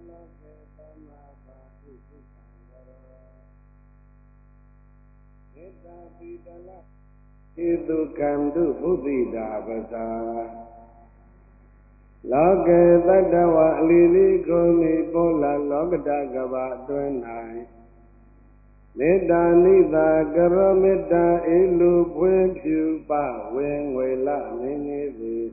Itu kandu buddhida basa loke tadawa lili kumi pola lokda gaba tuenai metta nita karo metta ilu puen pyu pa wen wela minivi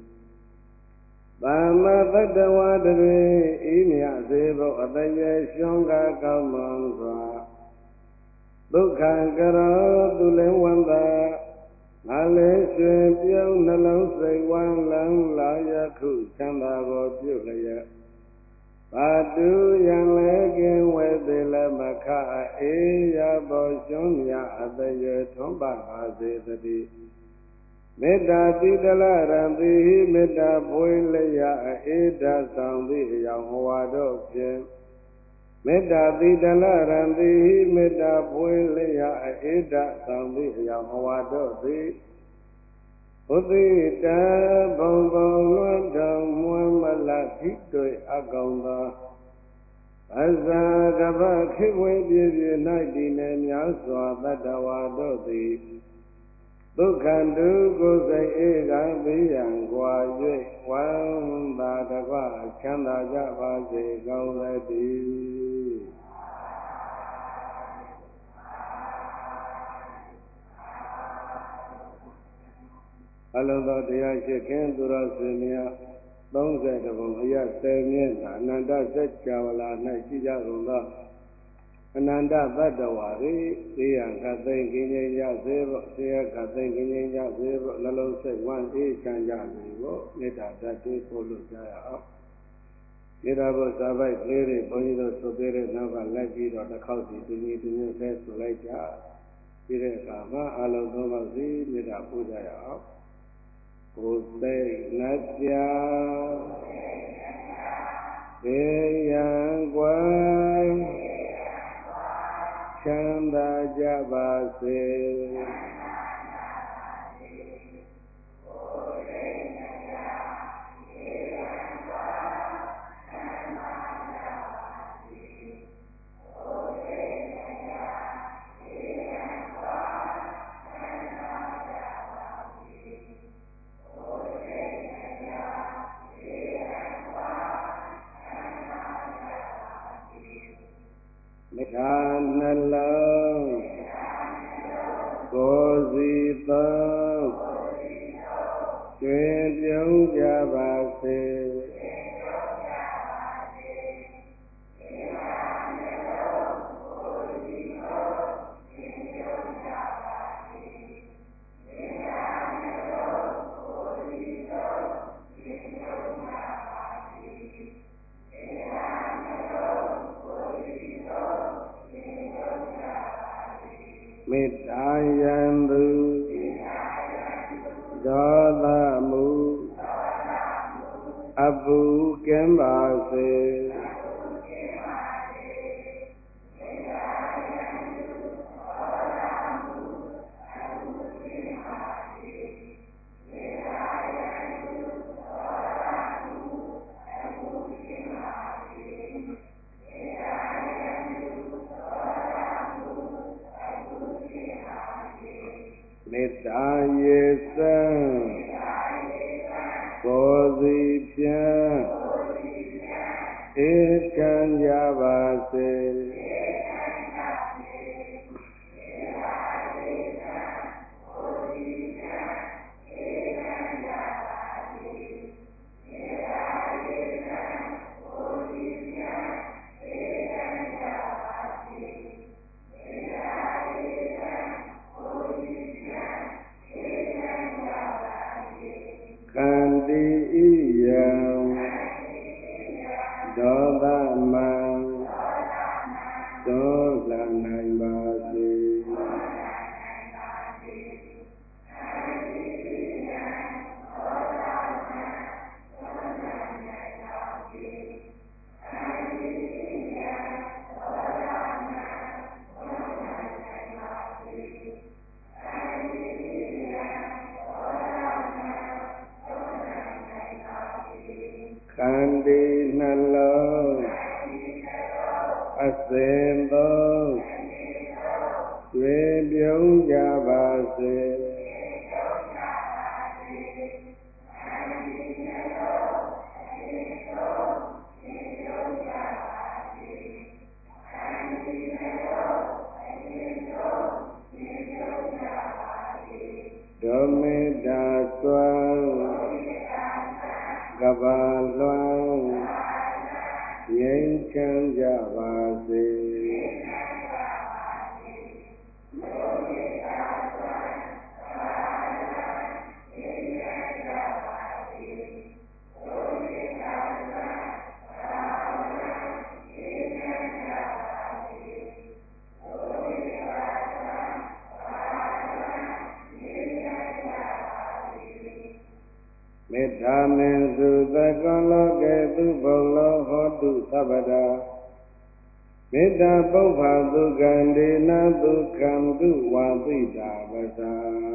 Bama tadawa dwe imya sebo ataye shonga kamansa Dukha karo tulen wanda Ngale suen piao nalang say wan lang la ya khu chanda go pyu la ya Patu yang legen we de la makha e ya bo shon ya ataye thon ba ba se tati Metta tidala rambi metta pwe la ya eda sang bi yang hwa do phien Metta tidala rambi metta pwe la ya eda sang bi yang hwa do thi Uti ta bong bong luan dong muan mala thi tui akong da Asa kaba khibwe pye pye nai di ne mya swa tadawa do thi Dukhandu ko say e ka biyan kwa yue wan da takwa chanda ja ba se kaung le ti Alonsoတရားရှိခင်သူတော်စင်များ30ဘုံအရ10မြင့်သာအနန္တစัจ java လာ၌ရှိကြကုန်သောအနန္တသတ္တဝါတွေသိရခတ်သိမ်းကင်းငြိမ်းကြစေဖို့သိရခတ်သိမ်းကင်းငြိမ်းကြစေဖို့နှလုံးစိတ်ဝမ်းအေးချမ်းကြစေဖို့မေတ္တာတတ်တွေပို့လို့ကြရအောင်မေတ္တာဘုဇာပိုက်လေးတွေဘုန်းကြီးတို့ဆိုပေးတဲ့နောက်ကလိုက်ပြီးတော့တစ်ခေါက်စီတူညီတူညွတ်တဲ့ဆိုလိုက်ကြပြီးတဲ့အခါမှာအလုံးစုံပါစီမေတ္တာပို့ကြရအောင်ကိုယ်သိနတ်ပြဘေးရန်ကွယ်ချမ်းသာကြပါစေဒါနှလုံးကိုယ်စီသောကျွေးပြုံးကြပါစေမေတ္တာယံသူဒေါသမူအပူကင်းပါစေမေတ္တာရေစံကိုယ်စီဖြင့်အေးချမ်းကြပါစေခန္တီဣယံဒေါသမံသောလာနိုင်ပါစေခန္တီနှလုံးအစဉ်သုံးရွှေပြုံးကြပါစေဒုမေတ္တာစွမ်းကဘာလွှမ်းငြိမ်းချမ်းကြပါစေမေတ္တာမင်းစုသကောလောကေသူဘုံလောဟောတုသဗ္ဗတာမေတ္တာပုပ္ပသုကံဒေနဒုက္ခံတုဝါသိတာပသာ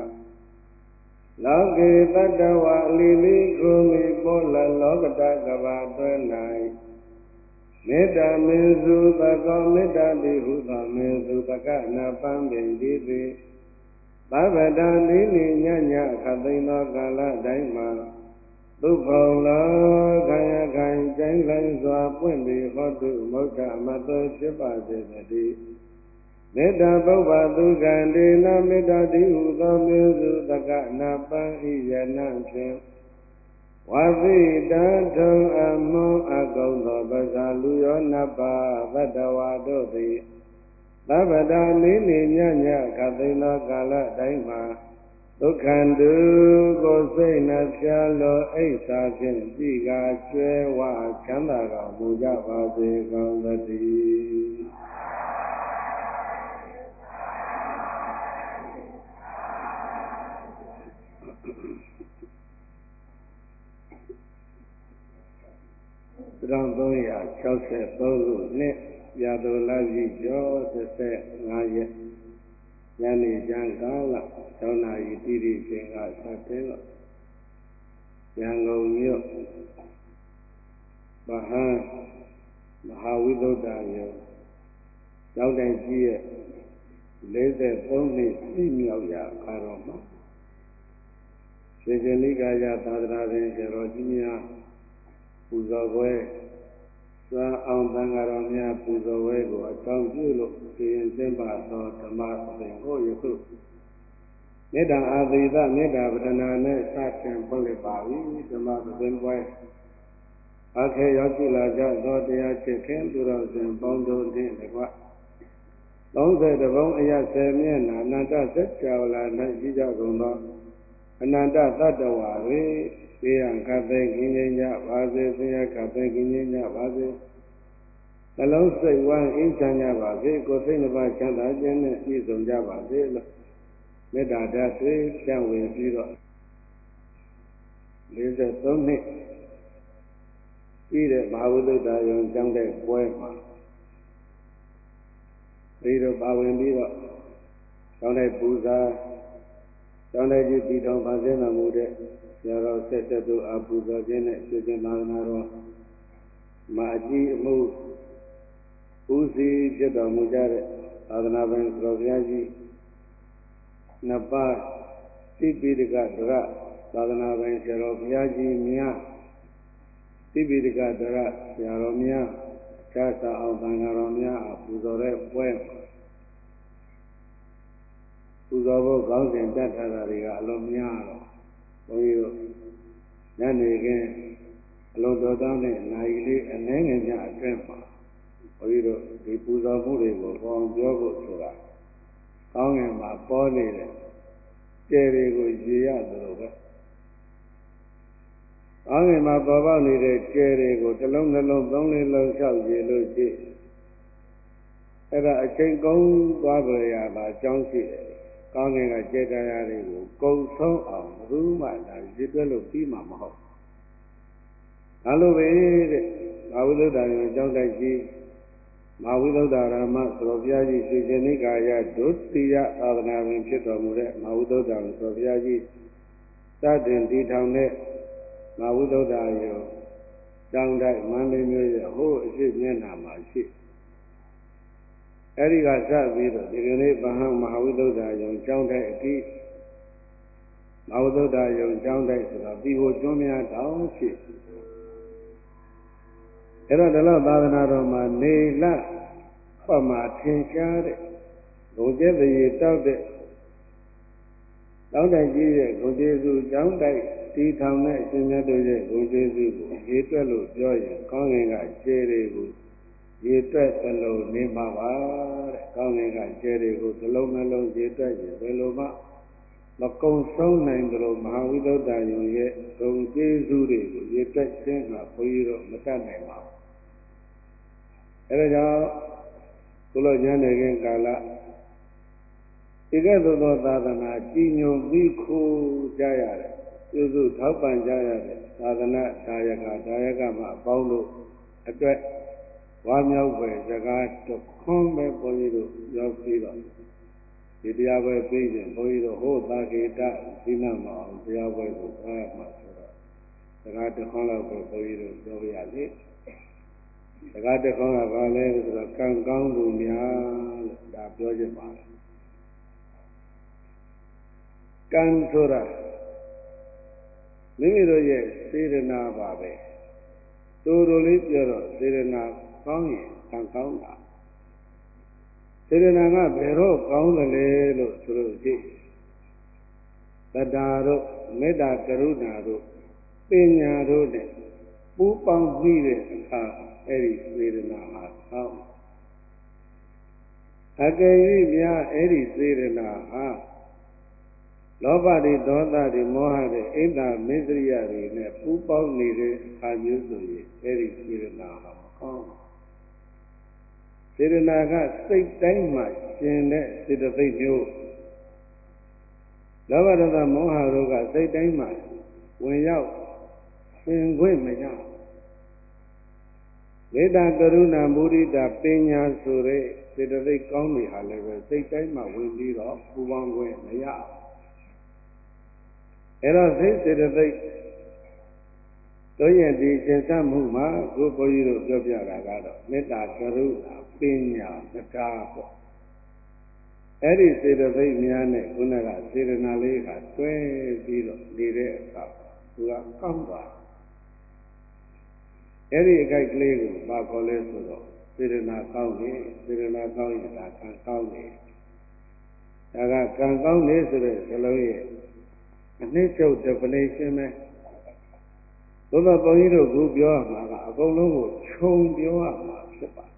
လောကေတတ္တဝအလီလီခုမိပေါ်လလောကတကဘာတွဲ၌မေတ္တာမင်းစုသကောမေတ္တာတိဟုသောမင်းစုသကနာပန်းပင်ဒီသည်သဗ္ဗတံနိနိညညခသိန်သောကာလတိုင်းမှာသုဘုံလောခယခိုင်ကျိုင်းလိုင်းစွာပွင့်ပြီးဟောတုမုဒ္ဒမသွေဖြစ်ပါစေတည်းမေတ္တာပုဗ္ဗသုကံဒေနမေတ္တာတိဟုသောမင်းစုတကနာပန်းဤယနဖြင့်ဝါသိတံထုံအမွန်အကုံသောပဇာလူရောနတ်ပါသတ္တဝါတို့သည်သဗ္ဗတာနိနိညညခသိန်သောကာလတိုင်းမှာဒုက္ခန္တုကိုစိတ်နှပြလောအိဋ္ဌာဖြင့်ကြည်ကားကျွဲဝချမ်းသာတော်မူကြပါစေကောင်းသတည်း1363ခုနှစ်ပြာတော်လာကြီးကျော်15ရက်ညနေကျန်ကာလ6နာရီတိတိချိန်ကစတင်လို့ရန်ကုန်မြို့ဗဟန်းမဟာဝိသုဒ္ဓရုံကျောင်းတိုင်ကြီးရဲ့43နှစ်ပြည့်မြောက်ရာအခါတော်မှာရှင်ရှင်နိကာယသာသနာ့ရှင်ကျတော်ကြီးများပူဇော်ပွဲစွမ်းအောင်သံဃာတော်များပူဇော်ပွဲကိုအကြောင်းပြုလို့ပြင်းကျင်းပါသောဓမ္မသင်္ကိုယခုမေတ္တာအာသီသမေတ္တာပဒနာနဲ့စတင်ဖွင့်လှစ်ပါပြီဓမ္မသင်္ပွဲအခေရောက်ရှိလာကြသောတရားချစ်ခင်သူတော်စင်ပေါင်းတို့နှင့်တကွ30ဘုံအရ10မျက်နှာအနန္တစัจ java လာ၌ရှိကြကုန်သောအနန္တတတ္တဝါတွေသေရခတ်သိငြိမ်းကြပါစေသေရခတ်သိငြိမ်းကြပါစေနှလုံးစိတ်ဝမ်းအေးချမ်းကြပါစေကိုယ်စိတ်နှပါချမ်းသာခြင်းနဲ့ပြည့်စုံကြပါစေလို့မေတ္တာဓာတ်တွေဖြန့်ဝေပြီးတော့43နှစ်ပြီးတဲ့မဟာဝိသုဒ္ဓရုံကျောင်းတဲ့ပွဲမှာဒီလိုပါဝင်ပြီးတော့ကျောင်းတဲ့ပူဇာကျောင်းတဲ့ကြီးတည်ထောင်ပါစေတော်မူတဲ့ဆရာတော်ဆက်ဆက်တို့အားပူဇော်ခြင်းနဲ့ရှင်ရှင်သာသနာတော်မာကြီးအမှုဦးစီးဖြစ်တော်မူကြတဲ့သာသနာ့ဘုရားဘုရားကြီးနှစ်ပါးသိပိဋကဒရသာသနာ့ဘုရားဘုရားကြီးများသိပိဋကဒရဆရာတော်များအခြားသာအောင်သံဃာတော်များအားပူဇော်တဲ့ပွဲပူဇော်ဖို့ကောင်းစဉ်တတ်ထားတာတွေကအလုံးများတော့ဘုန်းကြီးတို့ညနေခင်းအလုံးတော်တော်နဲ့နိုင်လေးအနှဲငယ်ညအတွင်းမှာဘုန်းကြီးတို့ဒီပူဇော်မှုတွေကိုပေါင်းပြောဖို့ဆိုတာကောင်းငင်မှာပေါ်နေတဲ့ကျယ်တွေကိုရေရသလိုပဲကောင်းငင်မှာပေါ်ပေါက်နေတဲ့ကျယ်တွေကိုတစ်လုံးနှလုံးသုံးလေးလုံးလျှောက်ရေလို့ရှိအဲ့ဒါအချိန်ကုန်သွားကြရတာအကြောင်းရှိတယ်ကောင်းငင်ကကျက်တရားတွေကိုကုံဆုံးအောင်ဘယ်သူမှဒါရည်တွဲလို့ပြီးမှာမဟုတ်ဒါလိုပဲတဲ့မဟာဝိသုဒ္ဓရုံကျောင်းတိုက်ကြီးမဟာဝိသုဒ္ဓရမသရောဘုရားကြီးရှင်ရှင်နိကာယဒုတိယသာသနာဝင်ဖြစ်တော်မူတဲ့မဟာဝိသုဒ္ဓရုံသရောဘုရားကြီးစတင်တည်ထောင်တဲ့မဟာဝိသုဒ္ဓရုံကျောင်းတိုက်မန္တလေးမြို့ရဲ့ဟိုးအရှိမျက်နှာမှာရှိအဲဒီကစပြီးတော့ဒီကနေ့ဗဟံမဟာဝိသုဒ္ဓယုံကျောင်းတဲ့အတိမဟာဝိသုဒ္ဓယုံကျောင်းတိုက်ဆိုတော့ဒီကိုကျွန်းများတောင်းရှိအဲ့တော့ဒီလောက်သာသနာတော်မှာနေလပမာထင်ရှားတဲ့ဂုံကျက်တရေတောက်တဲ့တောင်းတိုက်ကြီးရဲ့ဂုံကျေးဇူးကျောင်းတိုက်တီထောင်တဲ့အရှင်မြတ်တို့ရဲ့ဂုံကျေးဇူးကိုရေတွက်လို့ပြောရင်ကောင်းငင်ကကျဲတွေကိုရေတွက်သလုံးနေမှာပါတဲ့ကောင်းငင်ကကျဲတွေကိုသလုံးနှလုံးရေတွက်ရင်ဘယ်လိုမှမကုံဆုံးနိုင်သလိုမဟာဝိသုဒ္ဓယုံရဲ့ဂုံကျေးဇူးတွေကိုရေတွက်ခြင်းကဘုန်းကြီးတို့မတတ်နိုင်ပါဘူးအဲဒါကြောင့်ဘုလိုဉာဏ်နဲ့ခင်ကာလဒီကဲ့သို့သောသာသနာကြီးညိုပြီးခိုးကြရတယ်ပြုစုထောက်ပံ့ကြရတဲ့သာသနာဒါယကမှအပေါင်းတို့အတွက်ဝါမြောက်ပဲစကားတစ်ခွန်းပဲဘုန်းကြီးတို့ရောက်ပြီးတော့ဒီတရားပွဲပြီးရင်ဘုန်းကြီးတို့ဟိုသာကေတဇိနမအောင်တရားပွဲကိုအားမှဆိုတော့စကားတစ်ခွန်းလောက်ပဲဘုန်းကြီးတို့ပြောပြရလေစကားတစ်ခွန်းကဘာလဲဆိုတော့ကံကောင်းသူများလို့ဒါပြောချင်ပါတယ်ကံဆိုတာမိမိတို့ရဲ့စေတနာပါပဲတူတူလေးပြောတော့စေတနာကောင်းရင်ကံကောင်းတာစေတနာကဘယ်တော့ကောင်းတယ်လဲလို့ဆိုလို့ရှိသတ္တာတို့မေတ္တာကရုဏာတို့ပညာတို့နဲ့ပူးပေါင်းပြီးတဲ့အခါအဲ့ဒီစေတနာဟာကောင်းအကယ်၍များအဲ့ဒီစေတနာဟာလောဘတွေဒေါသတွေမောဟတွေအိန္ဒာမစ္စရိယတွေနဲ့ပူးပေါင်းနေတဲ့အခါမျိုးဆိုရင်အဲ့ဒီစေတနာဟာမကောင်းစေတနာကစိတ်တိုင်းမှာရှင်တဲ့စေတသိက်မျိုးလောဘဒေါသမောဟတို့ကစိတ်တိုင်းမှာဝင်ရောက်ရှင်ခွင့်မရမေတ္တာကရုဏာမုဒိတာပညာဆိုတဲ့စေတသိက်ကောင်းတွေဟာလည်းပဲစိတ်တိုင်းမှာဝင်ပြီးတော့ပူပေါင်းခွင့်မရအဲ့တော့စိတ်စေတသိက်တို့ရဲ့ဒီသင်္ဆမှုမှာကိုယ်ဘုန်းကြီးတို့ပြောပြတာကတော့မေတ္တာကရုဏာပညာတရားပေါ့အဲ့ဒီစေတသိက်များနဲ့ခုနကစေတနာလေးကတွဲပြီးတော့နေတဲ့အခါသူကကောင်းသွားအဲ့ဒီအခိုက်ကလေးကိုဘာခေါ်လဲဆိုတော့စေတနာကောင်းတယ်စေတနာကောင်းရင်ဒါကံကောင်းတယ်ဒါကကံကောင်းတယ်ဆိုတဲ့စလုံးရဲ့အနှစ်ချုပ် definition ပဲသို့သောဘုန်းကြီးတို့ခုပြောရမှာကအကုန်လုံးကိုခြုံပြောရမှာဖြစ်ပါ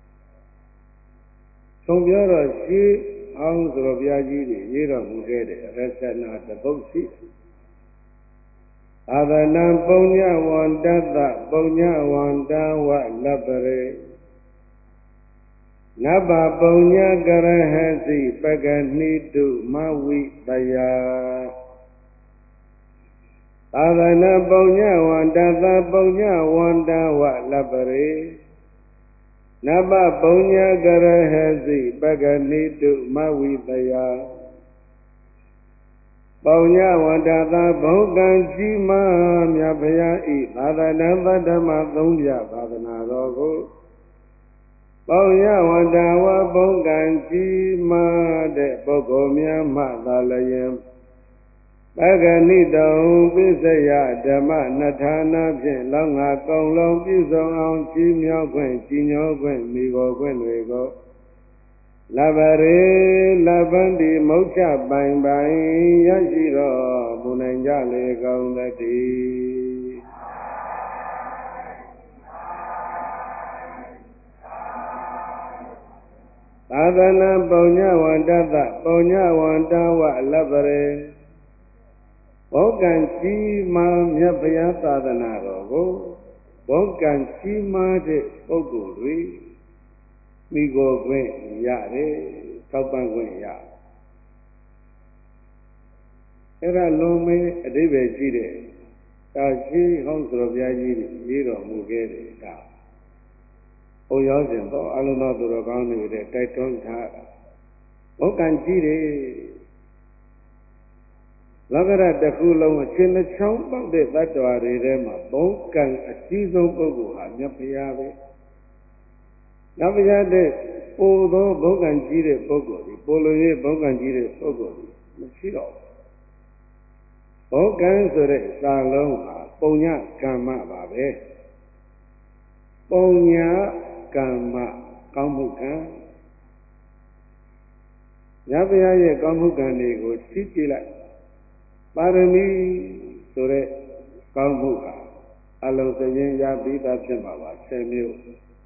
ခြုံပြောတော့ရှိအောင်ဆိုတော့ဘုရားကြီးတွေရေးတော်မူခဲ့တဲ့ရသနာတပုတ်ရှိအာသနံပုညဝန္တတပုညဝန္တဝလပရေနဗ္ဗပုညကရဟစီပကနိတုမဝိတယအာသနပုညဝန္တတပုညဝန္တဝလပရေနဗ္ဗပုညကရဟစီပကနိတုမဝိတယပုညဝန္တတဘုံကံကြီးမားမြတ်ဘုရားဤသာသနာ့ဓမ္မသုံးပြသာသနာတော်ကိုပုညဝန္တဝဘုံကံကြီးမားတဲ့ပုဂ္ဂိုလ်များမှသာလျင်ပဂနိတုံပိစယဓမ္မနှစ်ဌာနဖြင့်လောင်းငါကုံလုံးပြုစုံအောင်ကြီးမြောက်ခွင့်ကြီးညိုခွင့်မိကိုခွင့်တွေကိုလဘရေလဗန္တိမုတ်ချပိုင်ပိုင်ရရှိတော်မူနိုင်ကြလေကုန်သတည်းသာသနာပုညဝန္တတပုညဝန္တဝလဘရေဘောကံကြီးမားမြတ်ဘုရားသာသနာတော်ကိုဘောကံကြီးမားတဲ့ပုဂ္ဂိုလ်တွေမိကိုခွင့်ရတယ်ထောက်ပံ့ခွင့်ရအဲ့ဒါလွန်မဲအဓိပ္ပာယ်ရှိတဲ့တာရှိဟောင်းဆိုတော်ဘုရားကြီးရေးတော်မူခဲ့တဲ့ဒါဟိုရောက်စဉ်တော့အလုံးတော်သူတော်ကောင်းတွေတဲ့တိုက်တွန်းထားတာဘောကံကြီးတယ်လောကရတစ်ခုလုံးအချင်းတစ်ချောင်းပေါက်တဲ့တ attva တွေထဲမှာဘုံကံအကြီးဆုံးပုဂ္ဂိုလ်ဟာမြတ်ဘုရားပဲမြတ်ဘုရားတဲ့ပိုသောဘုက္ကံကြီးတဲ့ပုဂ္ဂိုလ်ဒီပိုလိုရဲ့ဘုက္ကံကြီးတဲ့ပုဂ္ဂိုလ်ဒီမရှိတော့ဘုက္ကံဆိုတဲ့စာလုံးဟာပုံညကမ္မပါပဲပုံညကမ္မကောင်းမှုကံညဘုရားရဲ့ကောင်းမှုကံတွေကိုသိကြည့်လိုက်ပါရမီဆိုတဲ့ကောင်းမှုဟာအလုံးစရင်ရပြီးသားဖြစ်မှာပါ10မျိုး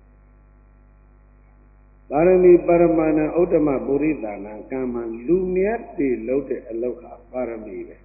ပါရမီပရမဏဥဒ္ဓမပုရိသနာကံမှာလူမြတ်တွေလုပ်တဲ့အလုပ်ဟာပါရမီပဲ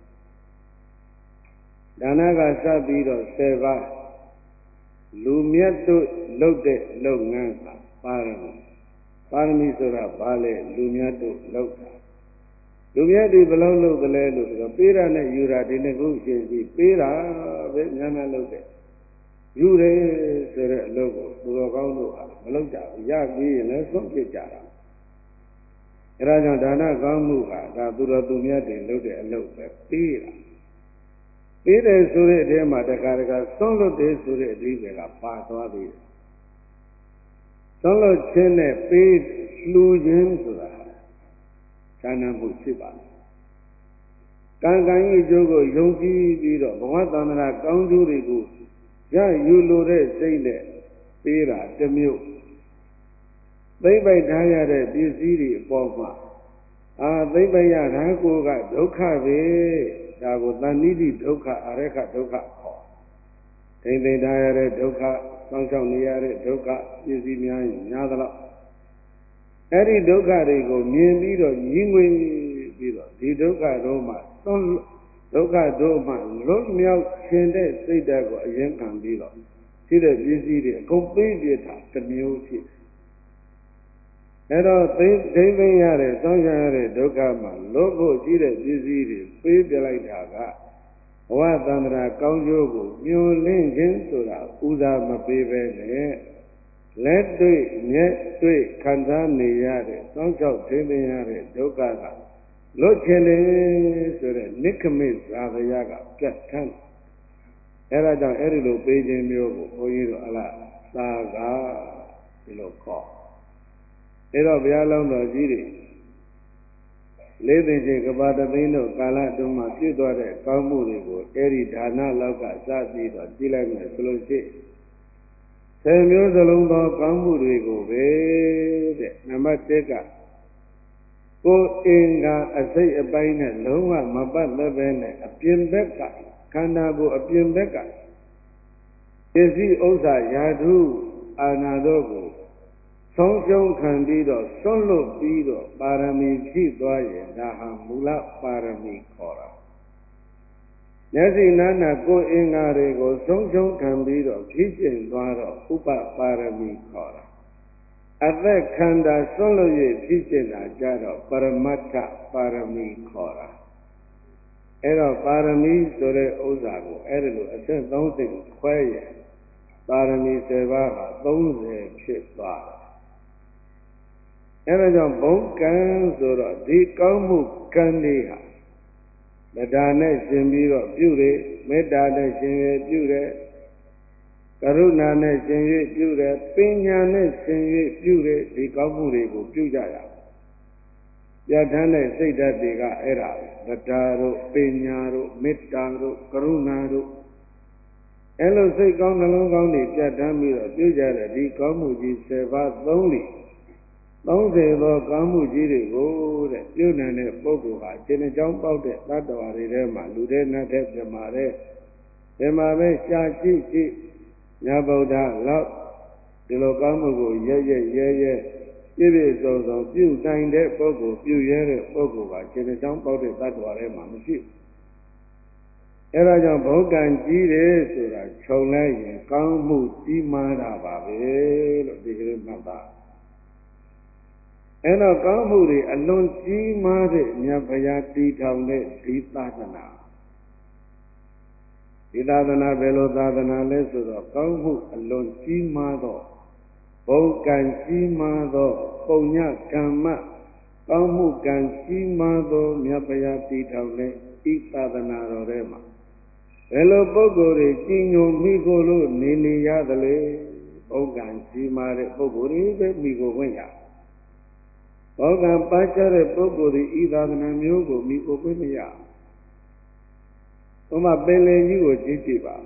ဒါနကစပြီးတော့10ပါးလူမြတ်တို့လုပ်တဲ့လုပ်ငန်းဟာပါရမီပါရမီဆိုတာဘာလဲလူမြတ်တို့လုပ်တာလူမြတ်တွေဘယ်လောက်လုပ်သလဲလို့ဆိုတော့ပေးတာနဲ့ယူတာဒီနှစ်ခုရှင်းပြီးပေးတာပဲများများလုပ်တယ်ယူတယ်ဆိုတဲ့အလုပ်ကိုသူတော်ကောင်းတို့ဟာမလုပ်ကြဘူးရပြီးရင်လည်းဆုံးပြကြတာအဲဒါကြောင့်ဒါနကောင်းမှုဟာဒါသူတော်သူမြတ်တွေလုပ်တဲ့အလုပ်ပဲပေးတာပေးတယ်ဆိုတဲ့အထဲမှာတခါတခါဆုံးလွတ်တယ်ဆိုတဲ့အဓိပ္ပာယ်ကပါသွားသေးတယ်ဆုံးလွတ်ခြင်းနဲ့ပေးလှူခြင်းဆိုတာဌာနမှုဖြစ်ပါတယ်ကံကံရဲ့အကျိုးကိုယုံကြည်ပြီးတော့ဘဝသန္တရာကောင်းကျိုးတွေကိုရယူလိုတဲ့စိတ်နဲ့ပေးတာတစ်မျိုးသိမ့်ပိုက်ထားရတဲ့ပစ္စည်းတွေအပေါ်မှာသိမ့်ပိုက်ရတာကိုကဒုက္ခပဲဒါကိုသန္တိတိဒုက္ခအရခဒုက္ခခေါ်ထိမ့်သိမ့်ထားရတဲ့ဒုက္ခစောင့်ရှောက်နေရတဲ့ဒုက္ခပစ္စည်းများရင်များသလောက်အဲ့ဒီဒုက္ခတွေကိုမြင်ပြီးတော့ညီငွေပြီးတော့ဒီဒုက္ခတို့မှသွန်ဒုက္ခတို့မှလွတ်မြောက်ခြင်းတဲ့စိတ်ဓာတ်ကိုအရင်ခံပြီးတော့ရှိတဲ့ပစ္စည်းတွေအကုန်ပေးပြတာတစ်မျိုးဖြစ်အဲ့တော့သိမ့်ရတဲ့စောင့်ရှောက်ရတဲ့ဒုက္ခမှလွတ်ဖို့ရှိတဲ့ပစ္စည်းတွေပေးပြလိုက်တာကဘဝသန္တရာကောင်းကျိုးကိုညှို့လင့်ခြင်းဆိုတာဥသာမပေးပဲနဲ့လက်တွေ့မျက်တွေ့ခံစားနေရတဲ့စောင့်ရှောက်ထိမ့်ရတဲ့ဒုက္ခကလွတ်ချင်တယ်ဆိုတဲ့နိက္ခမိဇာတယကပြတ်ထန်းအဲ့ဒါကြောင့်အဲ့ဒီလိုပေးခြင်းမျိုးကိုဘုန်းကြီးတို့သာကဒီလိုခေါ်အဲ့တော့ဘုရားလုံးတော်ကြီးတွေလေးသိချင်းကဘာတသိန်းတို့ကာလတုန်းမှပြည့်သွားတဲ့ကောင်းမှုတွေကိုအဲ့ဒီဒါနလောက်ကစပြီးတော့ကြည့်လိုက်မယ်ဆိုလို့ရှိရင်10မျိုးစလုံးသောကောင်းမှုတွေကိုပဲတဲ့နံပါတ်1ကကိုယ်အင်္ဂါအစိတ်အပိုင်းနဲ့လုံးဝမပတ်သက်ပဲနဲ့အပြင်ဘက်ကခန္ဓာကိုယ်အပြင်ဘက်ကပစ္စည်းဥစ္စာယာတုအာနာတို့ကိုဆုံးရှုံးခံပြီးတော့စွန့်လွတ်ပြီးတော့ပါရမီဖြည့်သွားရင်ဒါဟာမူလပါရမီခေါ်တာမျက်စိနာနာကိုယ်အင်္ဂါတွေကိုဆုံးရှုံးခံပြီးတော့ဖြည့်ကျင့်သွားတော့ဥပပါရမီခေါ်တာအသက်ခန္ဓာစွန့်လွတ်၍ဖြည့်ကျင့်တာကြတော့ပရမတ္ထပါရမီခေါ်တာအဲ့တော့ပါရမီဆိုတဲ့ဥစ္စာကိုအဲ့ဒီလိုအသက်30ခွဲရင်ပါရမီ10ပါးဟာ30ဖြစ်သွားတယ်အဲ့ဒါကြောင့်ဘုံကံဆိုတော့ဒီကောင်းမှုကံတွေဟာတရားနဲ့ရှင်ပြီးတော့ပြုတယ်မေတ္တာနဲ့ရှင်ရပြုတယ်ကရုဏာနဲ့ရှင်၍ပြုတယ်ပညာနဲ့ရှင်၍ပြုတယ်ဒီကောင်းမှုတွေကိုပြုကြရပြဋ္ဌာန်းတဲ့စိတ်ဓာတ်တွေကအဲ့ဒါတရားတို့ပညာတို့မေတ္တာတို့ကရုဏာတို့အဲ့လိုစိတ်ကောင်းနှလုံးကောင်းတွေပြဋ္ဌာန်းပြီးတော့ပြုကြတဲ့ဒီကောင်းမှုကြီး10ပါး30သောကောင်းမှုကြီးတွေကိုတဲ့ပြုနိုင်တဲ့ပုဂ္ဂိုလ်ဟာခြေနှကြောင်းပေါက်တဲ့တတ္တဝါတွေထဲမှာလူတွေနတ်တဲ့ပြမာတဲ့ဒီမှာပဲရှားရှိညာဗုဒ္ဓလောက်ဒီလိုကောင်းမှုကိုရဲပြည့်စုံပြုနိုင်တဲ့ပုဂ္ဂိုလ်ပြုရဲတဲ့ပုဂ္ဂိုလ်ကခြေနှကြောင်းပေါက်တဲ့တတ္တဝါထဲမှာမရှိဘူးအဲဒါကြောင့်ဘုက္ကံကြီးတယ်ဆိုတာခြုံလိုက်ရင်ကောင်းမှုကြီးမားတာပါပဲလို့ဒီကလေးမှတ်ပါအဲ့တော့ကောင်းမှုတွေအလွန်ကြီးမားတဲ့မြတ်ဗျာတည်ထောင်တဲ့ဒီသာသနာဘယ်လိုသာသနာလဲဆိုတော့ကောင်းမှုအလွန်ကြီးမားသောဘုက္ကံကြီးမားသောပုံညကမ္မကောင်းမှုကံကြီးမားသောမြတ်ဗျာတည်ထောင်တဲ့ဤသာသနာတော်ထဲမှာဘယ်လိုပုဂ္ဂိုလ်တွေကြီးညိုမိကိုလို့နေရသလဲဘုက္ကံကြီးမားတဲ့ပုဂ္ဂိုလ်တွေပဲမိကိုဝင်ရဘောကပါချတဲ့ပုဂ္ဂိုလ်ဒီဤသာသနာမျိုးကိုမိကိုခွင့်မရဘုမပင်လယ်ကြီးကိုကြည့်ကြည့်ပါ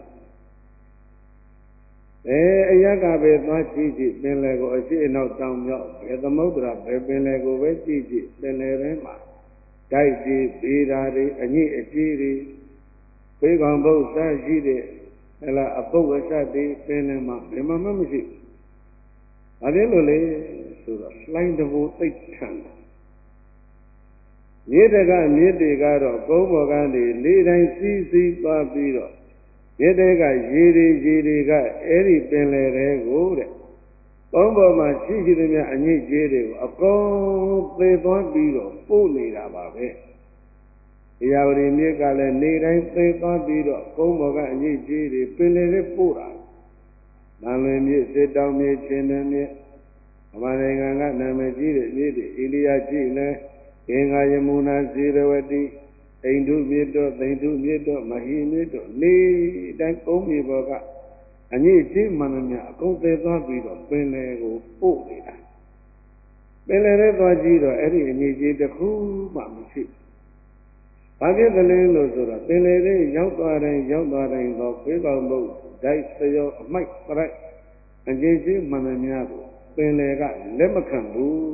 အရကပဲသွားကြည့်ကြည့်ပင်လယ်ကိုအရှိအနောက်တောင်မြောက်ဘယ်သမုဒ္ဒရာဘယ်ပင်လယ်ကိုပဲကြည့်ကြည့်ပင်လယ်ထဲမှာတိုက်တွေဘေးဓာတွေအညစ်အကြေးတွေဘေးကောင်ဘုတ်စားရှိတဲ့ဟဲ့လားအပုပ်ဝဆတ်တွေပင်လယ်မှာဘယ်မှမရှိ။ဘာဖြစ်လို့လဲဆိုတော့လှိုင်းတဘိုးသိပ်ထန်တယ်။မြေတကမြေတွေကတော့ကုန်းပေါ်ကနေလေးတိုင်းစီးစီးသွားပြီးတော့မြေတွေကရေတွေကအဲ့ဒီပင်လယ်တွေကိုတဲ့ကုန်းပေါ်မှာရှိသမျှအညစ်အကြေးတွေကိုအကုန်သေသွားပြီးတော့ပို့နေတာပါပဲ။ရာဝတီမြစ်ကလည်းနေတိုင်းသေသွားပြီးတော့ကုန်းပေါ်ကအညစ်အကြေးတွေပင်လယ်တွေပို့တာ။နာလွင်မြစ်စစ်တောင်မြစ်ချင်းတွင်မြစ်အမှန်နိုင်ငံကနာမည်ကြီးတဲ့မြစ်တွေအိန္ဒိယရှိလဲဂင်္ဂါယမုနာဇေရဝတီအိန္ဒုမြစ်တို့သိန္ဒုမြစ်တို့မဟိမြစ်တို့နေတိုင်းကုန်းမြေပေါ်ကအညစ်အကြေးမှန်သမျှအကုန်သေသွားပြီးတော့ပင်လယ်ကိုပို့နေတာပင်လယ်ထဲသွားကြည့်တော့အဲ့ဒီအညစ်အကြေးတစ်ခုမှမရှိ။ဘာဖြစ်သလဲလို့ဆိုတော့ပင်လယ်ထဲရောက်သွားတိုင်းတော့ဖေးကောင်ဘုတ်ဓာတ်သရောအမိုက်ပရိုက်အညစ်အကြေးမှန်သမျှကိုပင်လယ်ကလက်မခံဘူး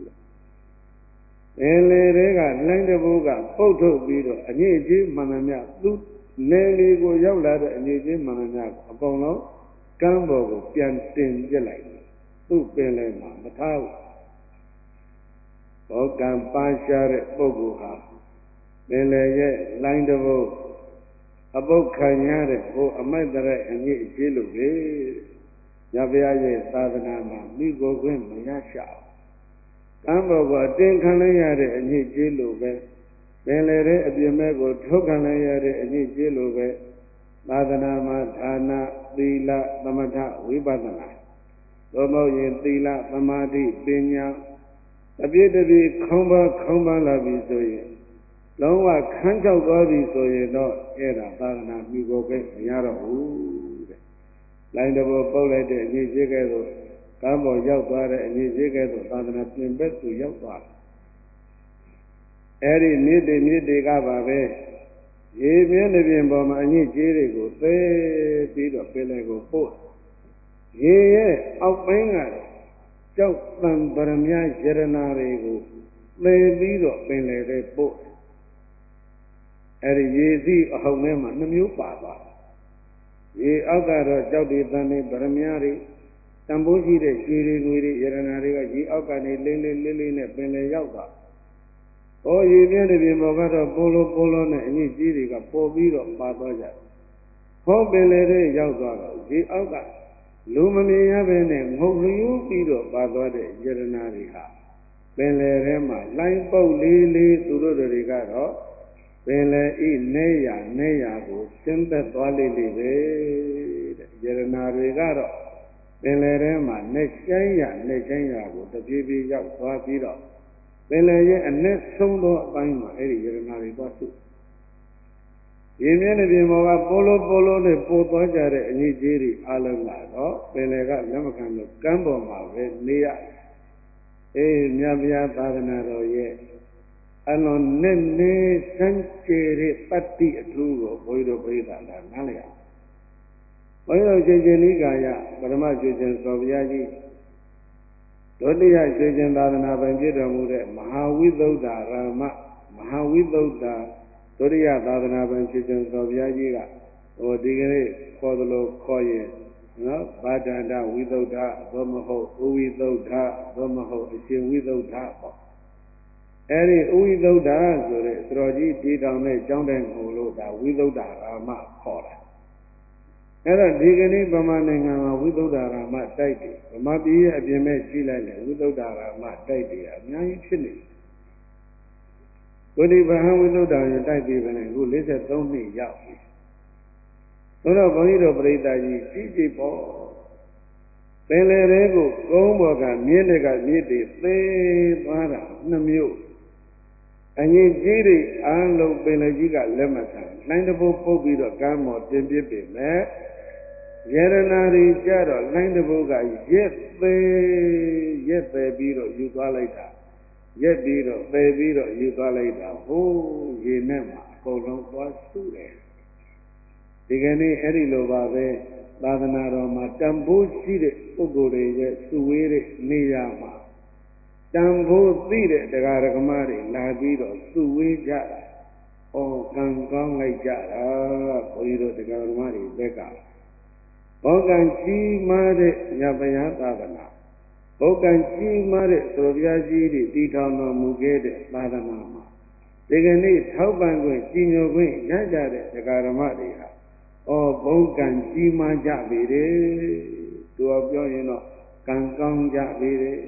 ပင်လယ်တွေကလှိုင်းတဘိုးကပုတ်ထုတ်ပြီးတော့အညစ်အကြေးမှန်သမျှသူ့နယ်လီကိုရောက်လာတဲ့အညစ်အကြေးမှန်သမျှကိုအကုန်လုံးကမ်းပေါ်ကိုပြန်တင်ပြလိုက်သူ့ပင်လယ်မှာမထားဘူးဘောကံပါရှားတဲ့ပုဂ္ဂိုလ်ဟာပင်လယ်ရဲ့လှိုင်းတဘိုးအပုတ်ခံရတဲ့ဟိုအမိုက်တဲ့အညစ်အကြေးလို့လေရဘုရားရဲ့သာသနာမှာမိကိုခွင့်မရရှာကံဘောကအတင်ခံလိုက်ရတဲ့အညစ်အကြေးလို့ပဲပင်လယ်ရဲ့အပြစ်မဲ့ကိုထုတ်ခံလိုက်ရတဲ့အညစ်အကြေးလို့ပဲသာသနာမှာဒါနသီလသမထဝိပဿနာသို့မဟုတ်ရင်သီလသမာဓိပညာအပြည့်တပြည့်ခေါင်းပါလာပြီဆိုရင်လုံးဝခန်းချောက်သွားပြီဆိုရင်တော့အဲ့ဒါသာသနာမိကိုပဲမရတော့ဘူးတဲ့။လိုင်းတဘောပုတ်လိုက်တဲ့အညစ်အကြေးကဲသို့ကံပေါ်ရောက်သွားတဲ့အညစ်အကြေးကဲသို့သာသနာပြင်ပက်သူရောက်သွားတယ်။အဲ့ဒီမြစ်တွေကပါပဲရေမြင်းတစ်ပြင်ပေါ်မှာအညစ်အကြေးတွေကိုသေပြီးတော့ပင်လယ်ကိုပို့ရေရဲ့အောက်ပိုင်းကတော့ကြောက်တံပရမယရတနာတွေကိုသေပြီးတော့ပင်လယ်ထဲပို့အဲ့ဒီရေစီးအဟုတ်ထဲမှာနှမျိုးပါသွားရေအောက်ကတော့ကြောက်တွေတန်တွေပရမယတွေတန်ဖိုးရှိတဲ့ရွှေတွေငွေတွေရတနာတွေကရေအောက်ကနေလေးနဲ့ပင်လယ်ရောက်သွား။အော်ရေပြင်းတဲ့ပြင်ပေါ်ကတော့ပိုလိုနဲ့အညစ်အကြေးတွေကပေါ်ပြီးတော့ပါသွားကြတယ်။ဟောပင်လယ်ထဲရောက်သွားတော့ရေအောက်ကလူမမြင်ရဘဲနဲ့ငုတ်လျူးပြီးတော့ပါသွားတဲ့ယရနာတွေဟာပင်လယ်ထဲမှာလှိုင်းပုတ်လေးသူတို့တွေကတော့ပင်လယ်ဤနေရကိုဆင်းသက်သွားလိမ့်လိမ့်ပဲတဲ့ယရနာတွေကတော့ပင်လယ်ထဲမှာနဲ့ဆိုင်ရကိုတပြေးပြေးရောက်သွားပြီးတော့ပင်လယ်ရဲ့အနည်းဆုံးသောအပိုင်းမှာအဲ့ဒီယရနာတွေသွားစုရေမြင့်တဲ့ပြင်ပေါ်ကပိုလိုနဲ့ပိုသွားကြတဲ့အညစ်အကြေးတွေအလုံးကတော့ပင်လယ်ကလက်မခံလို့ကမ်းပေါ်မှာပဲနေရအေးမြတ်ဗျာသာသနာတော်ရဲ့အလွန်နဲ့နေစမ်းကြဲတဲ့တတ္တိအထူးကိုဘုရားတို့ပြိဿာနားလည်အောင်ဘုရားတို့ရှင်နိကာယပရမကျွရှင်သောဘုရားကြီးဒုတိယကျွရှင်သာသနာပိုင်ဖြစ်တော်မူတဲ့မဟာဝိသုဒ္ဓရာမမဟာဝိသုဒ္ဓဒုတိယသာသနာပိုင်ကျွရှင်သောဘုရားကြီးကဟိုဒီကနေ့ခေါ်သလိုခေါ်ရင်နော်ဗာဒန္တဝိသုဒ္ဓသို့မဟုတ်ဥဝိသုဒ္ဓသို့မဟုတ်အရှင်ဝိသုဒ္ဓပေါ့အဲ့ဒီဥဝိသုဒ္ဓဆိုတဲ့သတော်ကြီးတည်ထောင်တဲ့ကျောင်းတိုင်ကိုလို့ဒါဝိသုဒ္ဓရာမခေါ်တာအဲ့တော့ဒီကနေ့ဗမာနိုင်ငံမှာဝိသုဒ္ဓရာမတိုက်တယ်ဗမာပြည်ရဲ့အပြင်မဲ့ရှိလိုက်လေဝိသုဒ္ဓရာမတိုက်တယ်အများကြီးဖြစ်နေဝိဓိဗဟံဝိသုဒ္ဓရင်တိုက်ပြီးပဲခု43နှစ်ရောက်ပြီဆိုတော့ဘုန်းကြီးတို့ပြိဿကြီးကြီးကြီးပေါ့ပင်လယ်တွေကိုကုန်းပေါ်ကမြင်းတွေကမြစ်တွေသေသွားတာနှမျိုးအငြိကြီးတွေအားလုံးပင်လယ်ကြီးကလက်မခံလိုင်းတပုတ်ပုတ်ပြီးတော့ကမ်းပေါ်တင်ပစ်ပေမဲ့ယရနာတွေကြတော့လိုင်းတပုတ်ကရက်သေးပြီးတော့ယူသွားလိုက်တာရက်ပြီးတော့ပယ်ပြီးတော့ယူသွားလိုက်တာဟိုးရေနဲ့မှအကုန်လုံးသွားစုတယ်ဒီကနေ့အဲ့ဒီလိုပါပဲသာသနာတော်မှာတန်ဖိုးရှိတဲ့ပုဂ္ဂိုလ်တွေရဲ့စုဝေးတဲ့နေရာမှာတန်ဖိုးသိတဲ့တရားဓမ္မတွေလာပြီးတော့စုဝေးကြတာ။ဩကံကောင်းလိုက်ကြတာဘုန်းကြီးတို့တရားဓမ္မတွေဘက်ကဘောကံကြီးမားတဲ့ညပယသာသနာဘောကံကြီးမားတဲ့သတော်ပြားကြီးတွေတည်ထောင်တော်မူခဲ့တဲ့သာသနာမှာဒီကနေ့ထောက်ပံ့ခွင့်ကြီးညိုခွင့်ရကြတဲ့တရားဓမ္မတွေဟာဩဘုံကံကြီးမားကြပေတယ်သူကပြောရင်တော့ကံကောင်းကြပေတယ်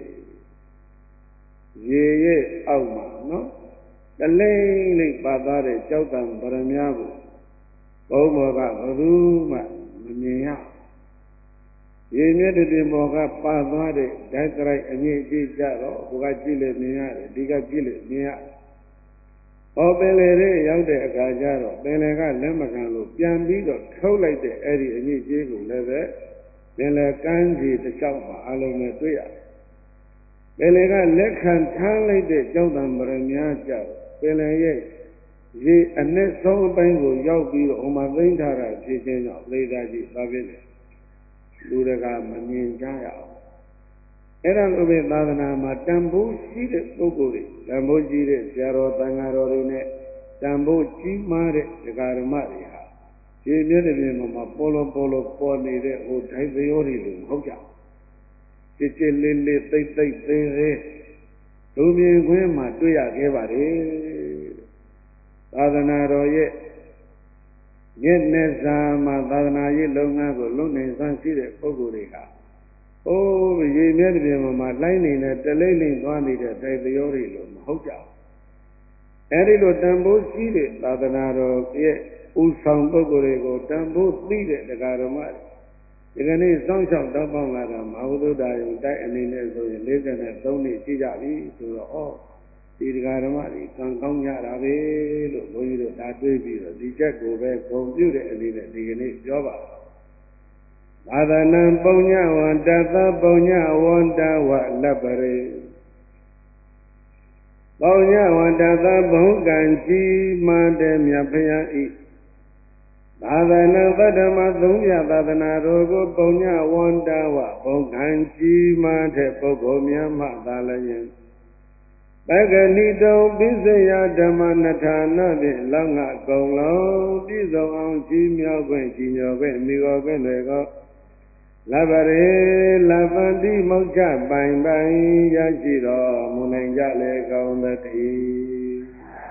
ရေရဲ့အောက်မှာနော်တလိမ့်လိမ့်ပါသွားတဲ့ကြောက်တံဗရမ ्या ကိုဘုံဘောကဘယ်သူမှမမြင်ရရေမြတ်တဲ့ဘောကပါသွားတဲ့ဓာတ်ကြိုက်အမြင့်ကြီးကြတော့ဘုကကြည့်လို့မြင်ရတယ်ဒီကကြည့်လို့မြင်ရဟောပင်လေတဲ့ရောက်တဲ့အခါကျတော့ပင်လေကလက်မခံလို့ပြန်ပြီးတော့ထုတ်လိုက်တဲ့အဲ့ဒီအမြင့်ကြီးကိုလည်းပဲပင်လေကမ်းခြေတစ်လျှောက်မှာအလုံးနဲ့တွေ့ရပင်လေကလက်ခံထားလိုက်တဲ့ကြောက်တံပရမ ्या ကြောက်ပင်လေရဲ့ရေအနဲ့ဆုံးအပိုင်းကိုရောက်ပြီးတော့ဟိုမှာသိမ့်ထားတာဖြစ်ခြင်းကြောင့်ပရိသတ်ကြီးပါဖြစ်တယ်လူတကာမမြင်ကြရအောင်အဲ့ဒါလိုပဲသာသနာမှာတန်ဖိုးရှိတဲ့ပုဂ္ဂိုလ်တွေတန်ဖိုးရှိတဲ့ဆရာတော်သံဃာတော်တွေနဲ့တန်ဖိုးကြီးမားတဲ့ဒကာဓမ္မတွေဟာဒီမြတ်တဲ့ပြင်မှာပေါ်လို့နေတဲ့ဟိုဓာတ်သရောတွေလို့မဟုတ်ကြစစ်စစ်လေးလေးသိမ့်သေးသေးလူမြင်ခွင့်မှာတွေ့ရခဲ့ပါတယ်သာသနာတော်ရဲ့မျက်နှာစာမှာသာသနာရေးလုပ်ငန်းကိုလုပ်နေစွမ်းရှိတဲ့ပုဂ္ဂိုလ်တွေဟာအိုးရေမြတ်တဲ့ပြင်မှာလိုင်းနေတဲ့တလိမ့်လိမ့်သွားနေတဲ့တိုက်သရောတွေလို့မဟုတ်ကြဘူးအဲဒီလိုတန်ဖိုးရှိတဲ့သာသနာတော်ရဲ့ဥဆောင်ပုဂ္ဂိုလ်တွေကိုတန်ဖိုးသိတဲ့တရားဓမ္မတွေဒီကနေ့စောင့်ရှောက်တောင်းပန်လာတာမဟာဝိဒ္ဓယုံတိုက်အနေနဲ့ဆိုရင်43နှစ်ရှိကြပြီဆိုတော့ဩဒီတရားဓမ္မတွေကံကောင်းကြတာပဲလို့ဘုန်းကြီးတို့ဒါတွေးပြီးတော့ဒီချက်ကိုပဲဂုဏ်ပြုတဲ့အနေနဲ့ဒီကနေ့ပြောပါသာသနံပုညဝန္တသပုညဝန္တဝလပ္ပရေပုညဝန္တသဘုံကံကြီးမှန်တဲ့မြတ်ဖယားဤသာသနာသတ္တမသုံးပြသာသနာတော်ကိုပုညဝန္တဝဘုံကံကြီးမှန်တဲ့ပုဂ္ဂိုလ်များမှသာလည်းပဂဏိတောပိစယဓမ္မနထာနဖြင့်လောင်းငါကုံလုံးပြည့်စုံအောင်ကြီးမြောက်ခွင့်ကြီးညိုခွင့်မိဂောခွင့်တွေကိုလဘရေလပန္တိမောက္ခပိုင်ပိုင်ရရှိတော်မူနိုင်ကြလေကောင်းသတည်း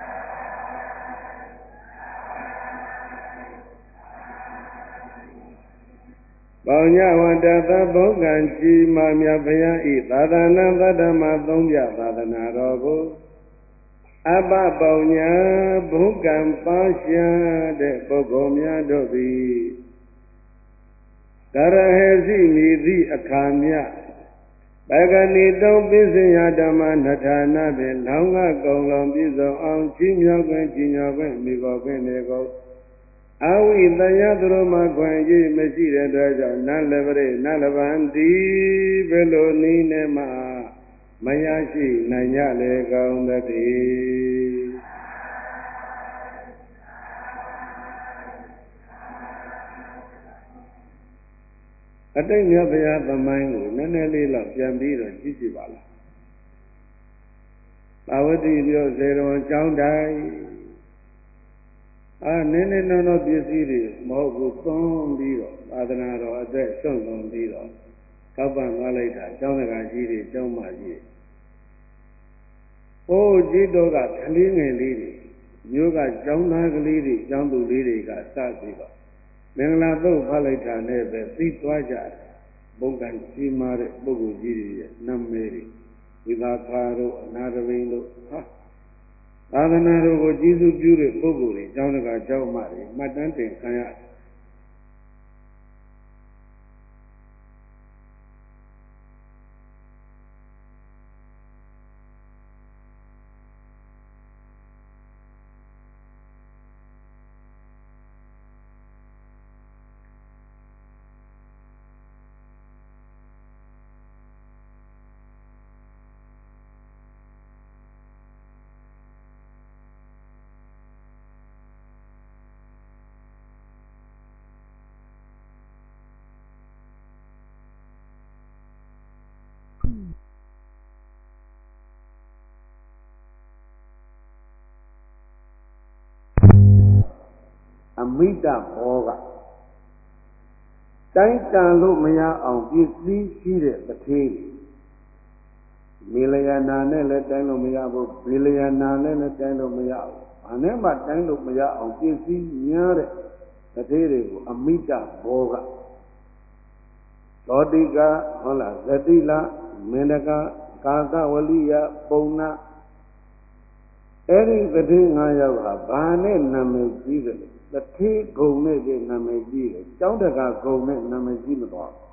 ပေါညဝတ္တသဘုံကံကြီးမာမြတ်ဖယားဤသာသနာသတ္တမသုံးပြသာသနာတော်ကိုအပပေါညာဘုံကံပါရှာတဲ့ပုဂ္ဂိုလ်များတို့သည်ကရဟေစီမိသည့်အခါမြပဂဏိတုံပိစယဓမ္မနထာနာဖြင့်လောင်းကကုံလုံးပြည့်စုံအောင်ကြီးမြောက်ခွင့်ကြီးညိုခွင့်မိဂောခွင့်တွေကိုအဝိတယသူတို့မှခွင့်ကြီးမရှိတဲ့အတွက်ကြောင့်နလပရိနလဗန္တိဘယ်လိုနည်းနဲ့မှမရရှိနိုင်ကြလေကောင်းသတည်းအတိတ်မြတ်ဗျာသမိုင်းကိုနည်းနည်းလေးတော့ပြန်ပြီးတော့ကြည့်ကြည့်ပါလားပါဝတိပြောဇေရဝံကျောင်းတိုင်းနည်းနည်းနော်ပစ္စည်းတွေမဟုတ်ဘူးသွန်းပြီးတော့သာသနာတော်အသက်ဆုံးသွန်းပြီးတော့ထောက်ပံ့သွားလိုက်တာကျောင်းတကာကြီးတွေကျောင်းမကြီးဟိုးကြီးတော့ကကလေးငယ်လေးတွေမျိုးကကျောင်းသားကလေးတွေကျောင်းသူလေးတွေကစပြီးတော့မင်္ဂလာသုတ်ဖတ်လိုက်တာနဲ့ပဲသိသွားကြတယ်ဘုံကံကြီးမားတဲ့ပုဂ္ဂိုလ်ကြီးတွေရဲ့နာမည်တွေဝိသာခါတို့အနာတပိန်တို့သာသနာတော်ကိုကျေးဇူးပြုတဲ့ပုဂ္ဂိုလ်တွေကျောင်းတကာကျောင်းမတွေမှတ်တမ်းတင်ခံရတယ်မိတဘောကတိုင်းတန်လို့မရအောင်ပစ္စည်းရှိတဲ့တထေးမေလယနာနဲ့လည်းတိုင်းလို့မရဘူးဘေလယနာနဲ့လည်းတိုင်းလို့မရဘူးဘာနဲ့မှတိုင်းလို့မရအောင်ပစ္စည်းများတဲ့တထေးတွေကိုအမိတဘောကသောတိကဟုတ်လားဇတိလမေနကကာကဝလိယပုံနာအဲ့ဒီတထေး9ယောက်ဟာဘာနဲ့နာမည်ကြီးတယ်တထေးဂုံနဲ့ပဲနာမည်ကြီးတယ်ကျောင်းတကာဂုံနဲ့နာမည်ကြီးမသွားဘူး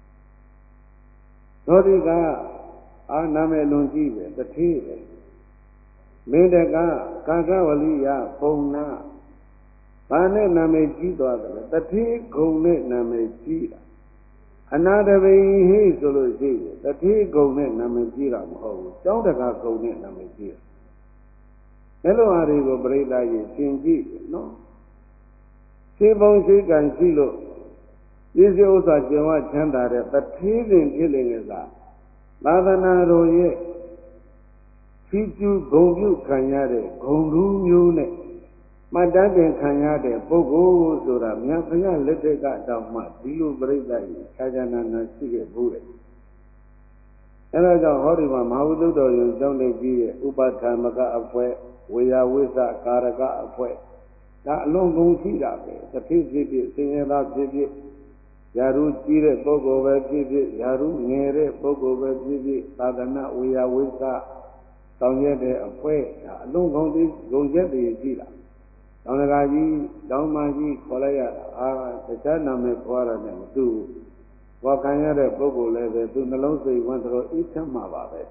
သောတိကနာမည်လွန်ကြီးပဲတထေးပဲမေတ္တကကာကဝလိယပုံနာဘာနဲ့နာမည်ကြီးသွားတယ်တထေးဂုံနဲ့နာမည်ကြီးတာအနာတပိဟိဆိုလို့ရှိရင်တထေးဂုံနဲ့နာမည်ကြီးတာမဟုတ်ဘူးကျောင်းတကာဂုံနဲ့နာမည်ကြီးတယ်အဲ့လိုအားတွေကိုပြိဿကြီးသင်ကြည့်နော်ရှင်းပုံရှိကံရှိလို့ပြည့်စုံဥစ္စာကျင်ဝချမ်းသာတဲ့တထေးစဉ်ဖြစ်နေကြတာသာသနာတော်ရဲ့ဖြီးကျူးဂုံပြုခံရတဲ့ဂုံလူမျိုးနဲ့မှတ်တမ်းတင်ခံရတဲ့ပုဂ္ဂိုလ်ဆိုတာမြတ်ဘုရားလက်ထက်ကတောင်မှဒီလိုပြိဿကြီးခြားခြားနာနာရှိခဲ့ဘူးလေအဲဒါကြောင့်ဟောဒီမှာမဟာဝိသုဒ္ဓယုံကျောင်းနေကြီးရဲ့ဥပထာမကအဖွဲ့ဝေယဝိသကာရကအဖွဲ့ဒါအလုံးကုန်ရှိတာပဲတစ်ဖြစ်ဖြစ်ဖြစ်ဆင်းရဲသားဖြစ်ဖြစ်ယာရုကြီးတဲ့ပုဂ္ဂိုလ်ပဲဖြစ်ဖြစ်ယာရုငယ်တဲ့ပုဂ္ဂိုလ်ပဲဖြစ်ဖြစ်သာသနာဝေယဝိသဆောင်ရွက်တဲ့အဖွဲ့ဒါအလုံးကုန်ပြီးဂုံချက်တွေရှိတာတောင်တကာကြီးတောင်မကြီးခေါ်လိုက်ရတာတခြားနာမည်ခေါ်ရတယ်မတူဘူးဘောခံရတဲ့ပုဂ္ဂိုလ်လည်းပဲသူနှလုံးစိတ်ဝမ်းတော်အေးချမ်းမှာပါပဲ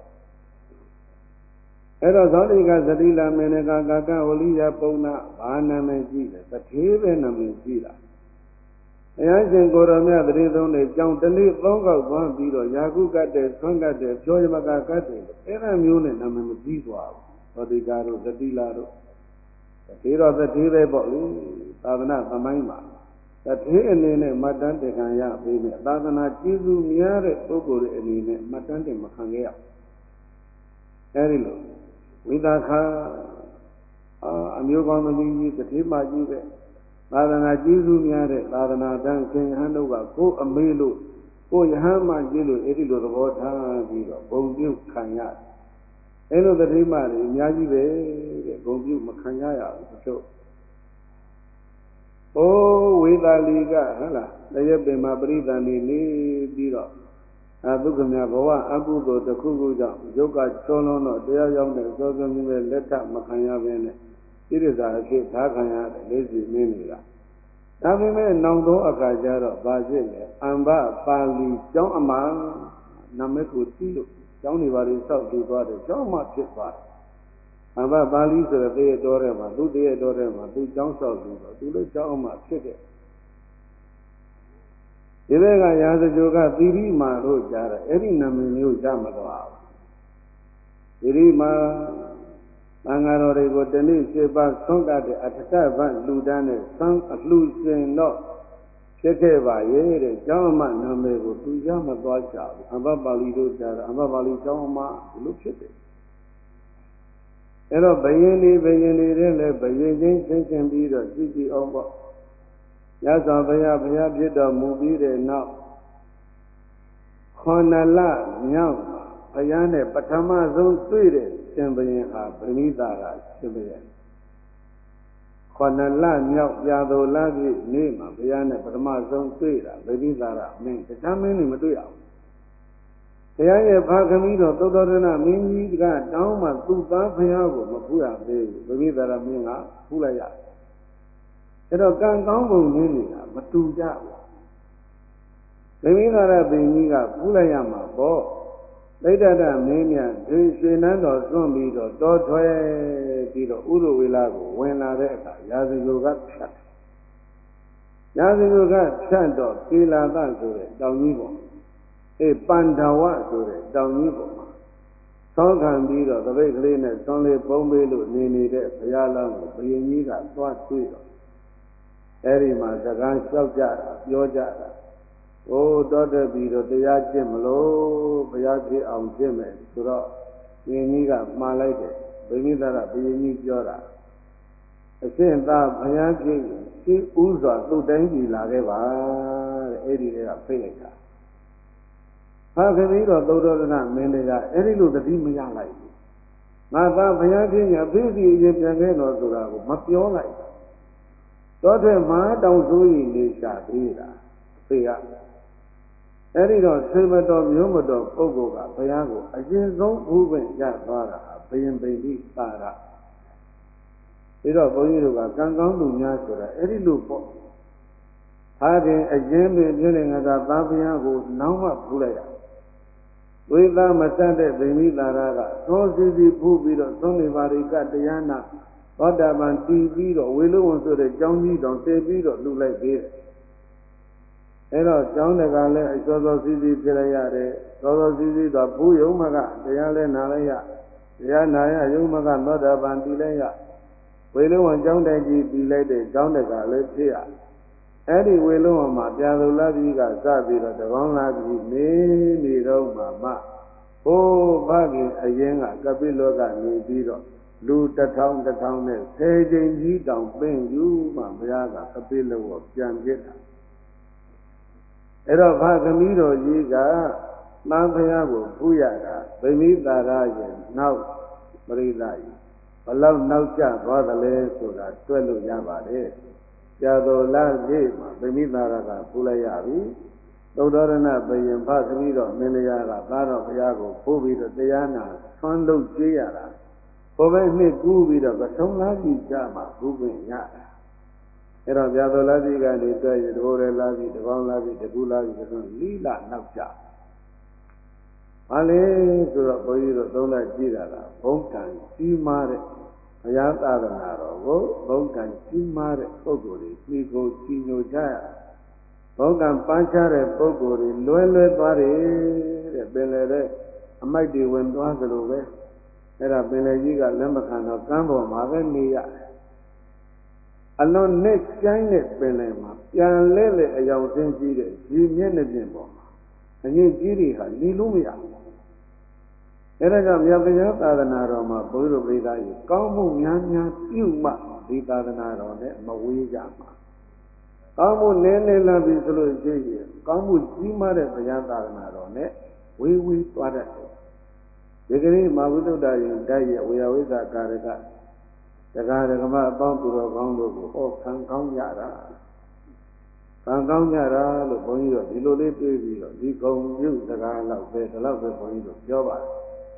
အဲ့တော့သောတိကသတိလာမေနကကာကဝလိယပုံနာဘာနာမည်ကြည့်လဲတထေးပဲနာမည်ကြည့်တာဘုရားရှင်ကိုရောမြတ်တရေသုံးတွေကြောင်းတနေ့3ခေါက်သွားပြီးတော့ယာကုကတ်တဲ့ဆွမ်းကတ်တဲ့ပြောရမကကတ်တဲ့အဲ့ဒါမျိုးနဲ့နာမည်မကြည့်သွားဘူးသောတိကတို့သတိလာတို့တထေးတော့တထေးပဲပေါ့လေသာသနာသမိုင်းမှာတထေးအနေနဲ့မှတ်တမ်းတင်ခံရပြီးမြတ်သာသနာကျေးဇူးများတဲ့ပုဂ္ဂိုလ်တွေအနေနဲ့မှတ်တမ်းတင်မခံခဲ့ရအဲဒီလိုဝိသခာအမျိုးကောင်းသမီးကြီးတတိမကြီးပဲသာသနာကျေးဇူးများတဲ့သာသနာတန်းရှင်ဟန်တို့ကကိုယ်အမေလို့ကိုယ်ယဟန်မကြီးလို့အဲ့ဒီလိုသဘောထားပြီးတော့ဘုံပြုတ်ခံရတယ်အဲ့လိုတတိမတွေအများကြီးပဲတဲ့ဘုံပြုတ်မခံရရဘူးတို့ဝေသာလီကဟုတ်လားတရက်ပင်မှာပရိသန်နေနေပြီးတော့ဒုက္ခမြဘဝအကုသိုလ်တစ်ခုခုကြောင့်ယုတ်ကချောလုံးတော့တရားရောက်တဲ့သောသောမြဲလက်ထမခံရဘဲနဲ့ဣရိစာအဖြစ်ဓာခံရတယ်လေးစီမင်းတွေကဒါပေမဲ့နောင်သောအခါကျတော့ဗာဖြစ်လေအမ္ဘပါဠိကျောင်းအမှနာမည်ကိုသိလို့ကျောင်းတွေပါလေစောက်တူသွားတယ်ကျောင်းမှဖြစ်သွားတယ်အမ္ဘပါဠိဆိုတဲ့တည့်ရတော်ထဲမှာသူတည့်ရတော်ထဲမှာသူကျောင်းစောက်ပြီးတော့သူလည်းကျောင်းမှဖြစ်တယ်ဒီဘက်ကရာဇဂိုကသီရိမာတို့ကြားတယ်အဲ့ဒီနာမည်မျိုးရမသွားဘူးသီရိမာသံဃာတော်တွေကိုတနေ့7ပါးဆွမ်းကတဲ့အထက်ဘလူတန်းနဲ့သံအလှရှင်တော့ဖြစ်ခဲ့ပါရဲ့တဲ့ကျောင်းအမနာမည်ကိုသူရမသွားကြဘူးအမ္ဘပါဠိတို့ကြားတယ်အမ္ဘပါဠိကျောင်းအမဒီလိုဖြစ်တယ်အဲ့တော့ဘယင်တွေတဲ့လည်းဘယင်ချင်းချင်းပြီးတော့ကြည့်အောင်ပေါ့ရသော်ဘုရားဖြစ်တော်မူပြီးတဲ့နောက်9လမြောက်ဘုရားနဲ့ပထမဆုံးတွေ့တဲ့ရှင်ဘုရင်ဟာဗမိတာကရှင်ဘုရင်9လမြောက်ပြာသိုလပြည့်နေ့မှာဘုရားနဲ့ပထမဆုံးတွေ့တာဗမိတာကမင်းတခြားမင်းတွေမတွေ့ရဘူးဘုရားရဲ့ဖခင်ကြီးတော်သုတ္တရဏမင်းကြီးကတောင်းမှသူ့သားဘုရားကိုမဖူးရသေးဘူးဗမိတာကမင်းကဖူးလိုက်ရအဲ့တော့ကံကောင်းပုံရင်းနေတာမတူကြဘူးဗမိတာရဘိကြီးကဖူးလိုက်ရမှာပေါ့သိတ္တမင်းမြတ်ရွှေနန်းတော်သွန့်ပြီးတော့တောထွဲပြီးတော့ဥရဝေလာကိုဝင်လာတဲ့အခါရာဇဂိုကဖြတ်ရာဇဂိုကဖြတ်တော့ကေလာသဆိုတဲ့တောင်ကြီးပေါ်ပန္ဒဝဆိုတဲ့တောင်ကြီးပေါ်မှာသောခံပြီးတော့တပိတ်ကလေးနဲ့သွန်လေးပုံပေးလို့နေနေတဲ့ဘုရားလောင်းကိုဘုရင်ကြီးကသွားတွေ့တော့အဲ့ဒီမှာစကားလျှောက်ကြတာပြောကြတာတော်တက်ပြီးတော့တရားကျင့်မလို့ဘုရားဖြစ်အောင်ကျင့်မယ်ဆိုတော့ဘုရင်ကြီးကမှားလိုက်တယ်ဗိမိသရဘုရင်ကြီးပြောတာဘရှင်သာဘုရားဖြစ်ရှိဥစွာသူ့တိုင်းပြည်လာခဲ့ပါတဲ့အဲ့ဒီတွေကဖိတ်လိုက်တာဟာခမည်းတော်သုဒ္ဓရဏမင်းတွေကအဲ့ဒီလိုတတိမရလိုက်ဘူးငါသာဘုရားဖြစ်ညာပြည့်စည်ရင်ပြန်ခဲ့တော်ဆိုတာကိုမပြောလိုက်တော့တဲ့မဟာတောင်ဆိုးရင်နေရှာသေးတာဖေကအဲ့ဒီတော့စေမတော်မျိုးမတော်ပုဂ္ဂိုလ်ကဘုရားကိုအရင်ဆုံးဥပ္ပင်ရသွားတာဘယင်ပိဋိသာရပြီးတော့ဘုန်းကြီးတို့ကကံကောင်းသူများဆိုတာအဲ့ဒီလိုပေါ့ဟာတင်အရင်ပင်ပြည့်နေငါသာဘုရားကိုနောက်မှဖူးလိုက်ရဝိသမတတ်တဲ့ဗိမိသာရကသောစီစီဖူးပြီးတော့သုံးနေပါရိကတရားနာသောတာပန်တည်ပြီးတော့ဝေလူဝန်ဆိုတဲ့ကျောင်းကြီးတော်တည်ပြီးတော့လှူလိုက်သေးတယ်အဲ့တော့ကျောင်းတကလည်းအစောစောစီစီဖြစ်လိုက်ရတယ်စောစောစီစီတော့ဘုယုံမကတရားလဲနာလိုက်ရတရားနာရယုံမကသောတာပန်တည်လိုက်ရဝေလူဝန်ကျောင်းတိုင်ကြီးတည်လိုက်တဲ့ကျောင်းတကလည်းဖြစ်ရအဲ့ဒီဝေလူဝန်မှာပြာသူလာပြီကစပြီးတော့တကောင်းလာပြီနေတော့မှဟိုးဘခင်အရင်ကကပိလောကနေပြီးတော့လူတစ်ထောင်နဲ့10ကြိမ်ကြီးတောင်ပင့်ယူမှဘုရားကကပိလောကိုပြန်ပြစ်တာအဲ့တော့ဘသမီးတော်ကြီးကသံဘုရားကိုဖူးရတာဗိမိသာရရဲ့နောက်ပရိသတ်ကြီးဘလောက်နောက်ကျသွားသလဲဆိုတာတွက်လို့ရပါတယ်ကြာတော်လာပြီမှာဗိမိသာရကဖူးလိုက်ရပြီသုဒ္ဓရဏဘယင်ဘသမီးတော်မင်းတရားကသားတော်ဘုရားကိုဖူးပြီးတော့တရားနာဆွမ်းလုပ်ကြည့်ရတာဘုဘဲနှစ်ကူးပြီးတော့ပထုံးလားကြီးကြမှာဘုပင်ရတာအဲ့တော့ကြာတော်လာကြီးကနေတွေ့ရတဘိုးရဲလာကြီးတပေါင်းလာကြီးတကူလာကြီးဆိုတော့လိလနောက်ကြဘာလဲဆိုတော့ဘုန်းကြီးတို့သုံးလိုက်ကြည့်တာကဘုံကံကြီးမားတဲ့ဘုရားသာသနာတော်ကိုဘုံကံကြီးမားတဲ့ပုဂ္ဂိုလ်တွေမိကိုကြီးညိုကြရဘုံကံပန်းချတဲ့ပုဂ္ဂိုလ်တွေလွယ်သွားတယ်တဲ့ပင်လေတဲ့အမိုက်တွေဝင်သွားသလိုပဲအဲ့ဒါပင်လေကြီးကလက်မခံတော့ကမ်းပေါ်မှာပဲနေရအလွန်နဲ့ကျိုင်းတဲ့ပင်လေမှာပြန်လဲအယောင်ဆင်းကြီးတဲ့ဒီမျက်နှာပြင်ပေါ်မှာအငြိကြီးတွေဟာနေလို့မရဘူးအဲ့ဒါကြောင့်မြတ်ဗျာသာသနာတော်မှာဘုရားပရိသတ်ကြီးကောင်းမှုများပြုမှဒီသာသနာတော်နဲ့မဝေးကြမှာကောင်းမှုနည်းနည်းလာပြီဆိုလို့ရှိရင်ကောင်းမှုကြီးမားတဲ့ဘုရားသာသနာတော်နဲ့ဝေးသွားတတ်တယ်ဒီကနေ့မာဝိသုဒ္ဓရင်တိုက်ရဲ့ဝေယဝိဇ္ဇာကာရကတရားဓမ္မအပေါင်းသူတော်ကောင်းတို့ကိုဟောခံကောင်းကြတာခံကောင်းကြတာလို့ဘုန်းကြီးတို့ဒီလိုလေးတွေးပြီးတော့ဒီကုံပြုစကားလောက်ပဲဒီလောက်ပဲဘုန်းကြီးတို့ပြောပါတယ်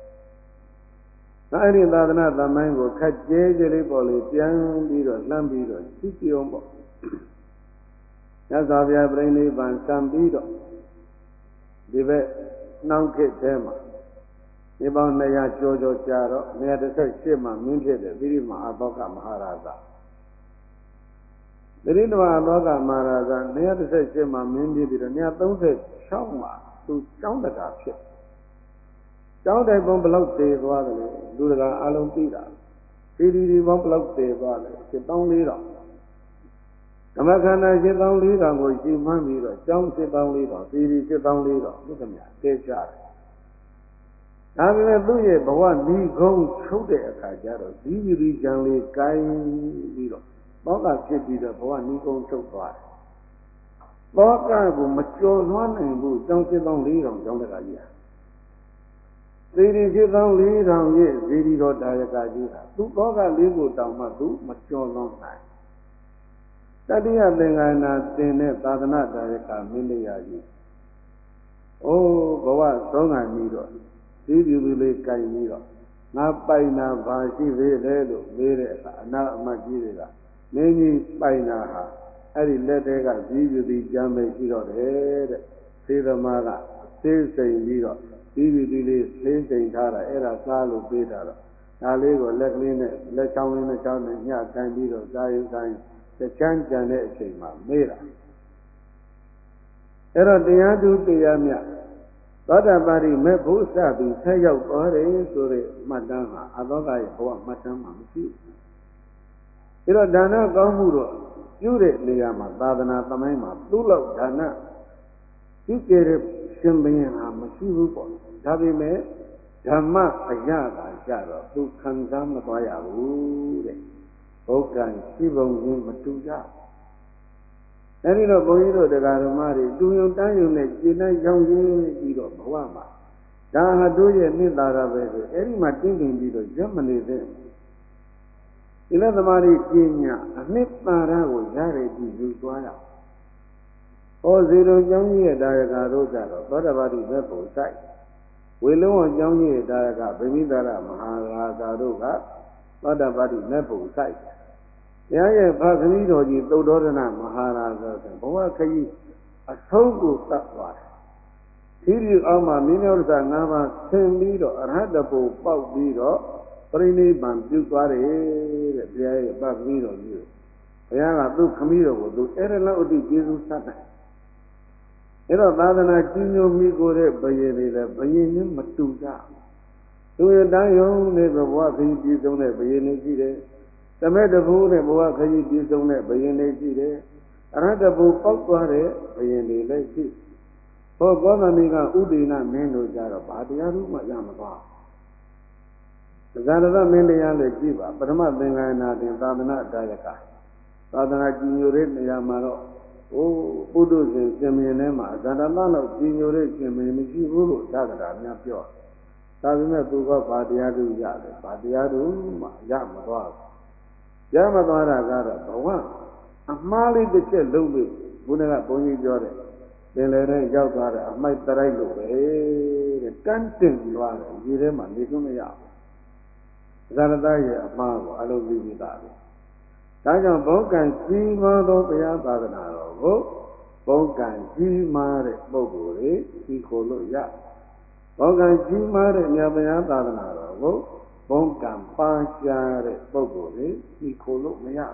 အဲ့ဒီသာသနာသမိုင်းကိုခက်ကျဲကျဲလေးပေါ်လေးပြန်ပြီးတော့လှမ်းပြီးတော့ကြည့်ကြည့်အောင်ပေါ့ညဇာဗျာပြိဋိဘံစံပြီးတော့ဒီဘက်နှောင်းခေတ်ထဲမှာဒီပေါင်း200ကျော်ကြာတော့118မှာမင်းဖြစ်တဲ့သီရိမဟာသောကမဟာရာဇသီရိမဟာသောကမဟာရာဇ118မှာမင်းဖြစ်ပြီးတော့136မှာသူကျောင်းတကာဖြစ်ကျောင်းတိုင်ပုံဘလောက်တည်သွားတယ်လေလူတကာအလုံးသိတာဒီပေါင်းဘလောက်တည်သွားတယ်7400ဓမ္မခန္ဓာ7400ကိုရှိမှန်းပြီးတော့ကျောင်း7400သီရိ7400ဘုရားမြတ်တဲကြတယ်ဒါပေမဲ့သူ့ရဲ့ဘဝဤကုန်းချုပ်တဲ့အခါကျတော့ဒီယူရီကြံလေးကိုင်းပြီးတော့သောကဖြစ်ပြီးတော့ဘဝဤကုန်းချုပ်သွားတယ်သောကကိုမကျော်လွှမ်းနိုင်ဘူးကျောင်း7400ကျောင်းတကာကြီးသီရိ7400ရဲ့သီရိတော်ဒါယကကြီးဟာသူသောကလေးကိုတောင်မှသူမကျော်လွှမ်းနိုင်တတိယသင်္ကနာသင်တဲ့သာသနာဒါယကမင်းတရားကြီးအိုးဘဝဆုံးခံပြီးတော့ဒီပြူပြူလေးကြိုင်ပြီးတော့ငါပိုင်တာဘာရှိသေးလဲလို့မေးတဲ့အခါအနာအမတ်ကြီးတွေကမင်းကြီးပိုင်တာဟာအဲ့ဒီလက်သေးကဒီပြူဒီကြမ်းပဲရှိတော့တယ်တဲ့သေသမားကသိစိန်ပြီးတော့ဒီပြူဒီလေးသိစိန်ထားတာအဲ့ဒါစားလို့ပေးတာတော့ဒါလေးကိုလက်ကလေးနဲ့လက်ချောင်းလေးနဲ့ချောင်းနဲ့ညှကိုင်းပြီးတော့စားယူဆိုင်တချမ်းကြံတဲ့အချိန်မှာမေးတာအဲ့တော့တရားသူတရားမြတ်သောတာပတိမေဖို့စပြီးဆက်ရောက်သွားတယ်ဆိုတဲ့မှတ်တမ်းဟာအသောကရဲ့ဘဝမှတ်တမ်းမှာမရှိဘူး။ဒါတော့ဒါနကောင်းမှုတော့ပြုတဲ့နေရာမှာသာသနာသမိုင်းမှာသူ့လောက်ဒါနပြုကြတဲ့ရှင်ဘုရင်ဟာမရှိဘူးပေါ့။ဒါပေမဲ့ဓမ္မအရာသာကြတော့သူခံစားမသွားရဘူးတဲ့။ဘဘောကံရှိပုံချင်းမတူကြအဲဒီတော့ဘုန်းကြီးတို့တရားဓမ္မတွေတူယုံတန်းယုံနဲ့ကျင့်တဲ့ကြောင်းရင်းပြီးတော့ဘဝမှာဒါဟာတို့ရဲ့နှစ်သာရပဲဆိုအဲဒီမှာတင့်တယ်ပြီးတော့ရပ်မနေသေးဒီလက်သမားကြီးပညာအနှစ်သာရကိုရရပြီးယူသွားရဟောဇေရုံကျောင်းကြီးရဲ့ဒါရကတို့ကြတော့သောတပတိဘက်ကိုစိုက်ဝေလုံးအောင်ကျောင်းကြီးရဲ့ဒါရကဗိမိသာရမဟာရာဇာတို့ကသောတပတိလက်ကိုစိုက်တရားရဲ့ဖခရီးတော်ကြီးသုတ္တောဒနာမဟာရာဇာဆိုဘဝခရီးအဆုံးကိုသတ်သွားတယ်။ဒီဒီအောင်မှာမြင်းမြတ်စာ၅ပါးဆင်ပြီးတော့အရဟတဘူပေါက်ပြီးတော့ပရိနိဗ္ဗာန်ပြုသွားတယ်တဲ့ဘုရားရဲ့ဖခရီးတော်ကြီးဘုရားကသူ့ခမည်းတော်ကိုသူအဲ့ဒါလောက်အထိကျေးဇူးဆက်တယ်။အဲ့တော့သာသနာကြီးညိုမိကိုတဲ့ဘယင်တွေလည်းဘယင်ချင်းမတူကြ။သူရတန်းယုံတဲ့ဘဝခရီးပြည့်စုံတဲ့ဘယင်တွေရှိတယ်။တမဲတဘူးနဲ့ဘဝခရီးပြည့်စုံတဲ့ဘယင်တွေရှိတယ်။အရဟတဘူပေါက်သွားတဲ့ဘယင်တွေလည်းရှိဟောကောသမိကဥဒိဏမင်းတို့ကြတော့ဘာတရားလို့မှရမသွားသဇာရသမင်းတရားလည်းကြည့်ပါပထမသင်္ကနာတင်သာသနာဒါယကသာသနာကြီးညိုတဲ့နေရာမှာတော့ပုထုဇဉ်ရှင်မင်းထဲမှာဇာတမလောက်ကြီးညိုတဲ့ရှင်မင်းမရှိဘူးလို့သာသနာများပြောဒါပေမဲ့သူကဘာတရားလို့ရတယ်ဘာတရားလို့မှရမသွားဘူးရမသွားတာကတော့ဘဝအမှားလေးတစ်ချက်လုံးလို့ဘုရားကဘုန်းကြီးပြောတယ်ပင်လယ်ထဲရောက်သွားတဲ့အမိုက်တရိုက်လို့ပဲတဲ့ကန်းတင်သွားတယ်ဒီထဲမှာနေလို့မရဘူးဇာတရဲ့အမှားကိုအလုံးသိပြီးသားပဲဒါကြောင့်ဘုံကံကြီးမားသောဘုရားသာသနာတော်ကိုဘုံကံကြီးမားတဲ့ပုဂ္ဂိုလ်တွေဒီကိုလို့ရဘုံကံကြီးမားတဲ့မြတ်ဘုရားသာသနာတော်ကိုဘုံကံပါရှားတဲ့ပုဂ္ဂိုလ်တွေဒီကိုလို့မရ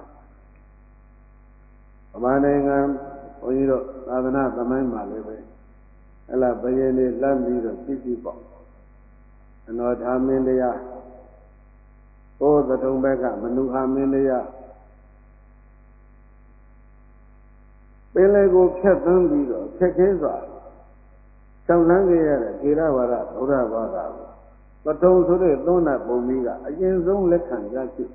ဘူးဗမာနိုင်ငံဘုန်းကြီးတို့သာသနာသမိုင်းမှာလည်းပဲအဲ့လားဘယင်းတွေလမ်းပြီးတော့ကြည့်ကြည့်ပေါ့အနောထာမင်းတရားဟောသတုံဘက်ကမနုဟာမင်းတရားပင်လေကိုဖြတ်သန်းပြီးတော့ခက်ခဲစွာရှောင်လန်းခဲ့ရတဲ့ထေရဝါဒဗုဒ္ဓဘာသာကိုသတုံဆိုတဲ့သုံးနာပုံကြီးကအရင်ဆုံးလက်ခံရရှိ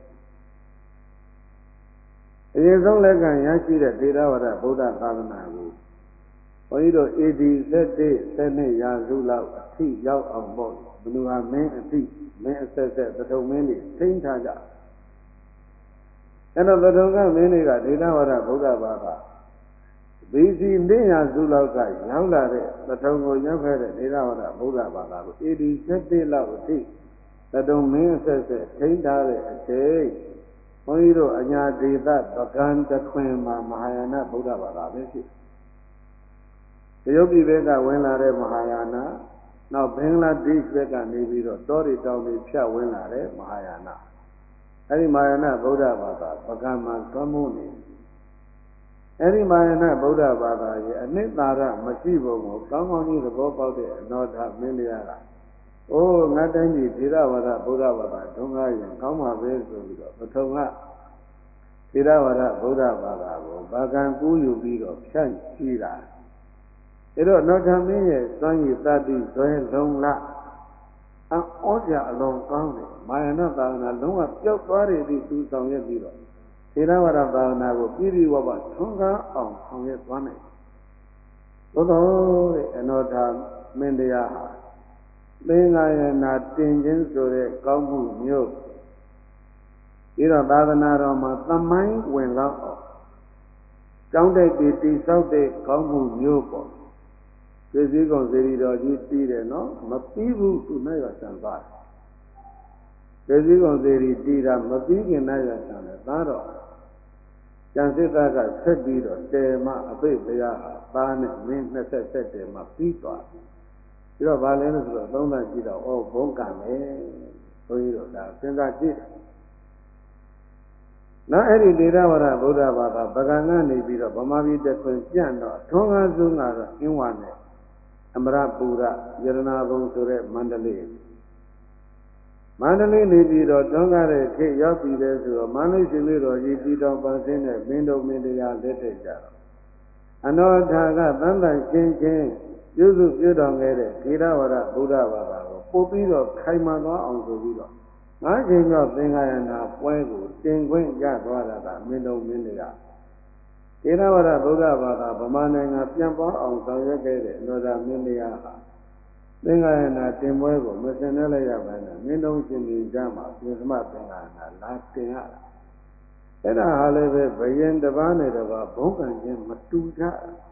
အရင်ဆုံးလက်ခံရရှိတဲ့ထေရဝါဒဗုဒ္ဓသာသနာကိုဘုန်းကြီးတို့ AD 7ရာစုလောက်အထိရောက်အောင်ပေါ့ဘ누구ဟာမင်းအထိမင်းအဆက်ဆက်သထုံမင်းတွေထိန်းထားကြအဲ့တော့သထုံကမင်းတွေကထေရဝါဒဗုဒ္ဓဘာသာBC 4ရာစုလောက်ကရောက်လာတဲ့သထုံကိုရောက်ခဲ့တဲ့ထေရဝါဒဗုဒ္ဓဘာသာကို AD 7လောက်အထိသထုံမင်းအဆက်ဆက်ထိန်းထားတဲ့အချိန်ဘုန်းကြီးတို့အညာဒေသပကံတခွင်မှာမဟာယာနဗုဒ္ဓဘာသာပဲရှိတရုတ်ပြည်ဘက်ကဝင်လာတဲ့မဟာယာနနောက်ဘင်္ဂလားဒေ့ရှ်ဘက်ကနေပြီးတော့တောတွေတောင်တွေဖြတ်ဝင်လာတဲ့မဟာယာနအဲဒီမဟာယာနဗုဒ္ဓဘာသာပကံမှာသွမ်းမိုးနေအဲဒီမဟာယာနဗုဒ္ဓဘာသာရဲ့အနှစ်သာရမရှိပုံကိုကောင်းကောင်းကြီးသဘောပေါက်တဲ့အနောထမင်းတရားကအိုးငါတိုင်းပြည်ထေရဝါဒဗုဒ္ဓဘာသာဒုံကားရင်ကောင်းပါပဲဆိုပြီးတော့ပထမထေရဝါဒဗုဒ္ဓဘာသာကိုဘာကံကူးယူပြီးတော့ဖြန့်ချီတာအဲတော့နောထမင်းရဲ့စွမ်းရည်တတိဇွဲလုံးလဩဇာအလွန်ကောင်းတယ်မာယနာသာသနာလုံးဝပျောက်သွားတယ်ဒီသူဆောင်ရွက်ပြီးတော့ထေရဝါဒသာသနာကိုပြည့်ပြည့်ဝဝထွန်းကားအောင်ဆောင်ရွက်သွားနိုင်သို့တော်တဲ့အနောထမင်းတရားဟာသင်္ဃာယနာတင်ခြင်းဆိုတဲ့ကောင်းမှုမျိုးပြီးတော့သာသနာတော်မှာသမိုင်းဝင်လောက်အောင်ကျောင်းတိုက်တွေတိဆောက်တဲ့ကောင်းမှုမျိုးပေါ့ပြည်စည်းကုန်စေတီတော်ကြီးပြီးတယ်နော်မပြီးဘူးသူနဲ့ရဆံသွားတယ်ပြည်စည်းကုန်စေတီတည်တာမပြီးခင်နဲ့ရဆံတယ်သားတော့ကျန်စစ်သားကဆက်ပြီးတော့တေမအဘိဓရားဟာသားနဲ့မင်း27တေမပြီးသွားတယ်ပြီးတော့ဗာလဲလို့ဆိုတော့သုံးသပ်ကြည့်တော့ဩဘုံကံပဲဘုန်းကြီးတို့ဒါစဉ်းစားကြည့်နောက်အဲ့ဒီဒေရဝရဗုဒ္ဓဘာသာပကံကနေပြီးတော့ဗမာပြည်တခွင်ပြန့်တော့ထွန်းကားဆုံးကတော့အင်းဝါနဲ့အမရပူရယရနာဘုံဆိုတဲ့မန္တလေးနေပြီးတော့ထွန်းကားတဲ့ခေတ်ရောက်ပြီးတဲ့ဆိုတော့မန္တလေးရှင်လေးတော်ကြီးပြည်တော်ပန်းစင်းတဲ့မင်းတို့မင်းတရားလက်ထက်ကြတော့အနောထာကသံတန်ရှင်းပြုစုပြုတော်ခဲ့တဲ့ဒေရဝရဗုဒ္ဓဘာသာကိုပို့ပြီးတော့ခိုင်မာသွားအောင်ဆိုပြီးတော့ 5 ချိန်မြောက်သင်္ဃာယနာပွဲကိုတင်ခွင့်ရသွားတာကမင်းတို့မင်းတွေကသေရဝါဒဗုဒ္ဓဘာသာဗမာနိုင်ငံပြန်ပွားအောင်ဆောင်ရွက်ခဲ့တဲ့အလို့သာမင်းတွေကဟာသင်္ဃာယနာတင်ပွဲကိုမစင်နဲ့လည်းရပါနဲ့မင်းတို့ရှင်ကြီးကြမှာပြင်သမသင်္ဃာယနာလာတင်ရတာအဲ့ဒါဟာလည်းပဲဘယင်တစ်ပါးနဲ့တစ်ပါးဘုံကံချင်းမတူကြ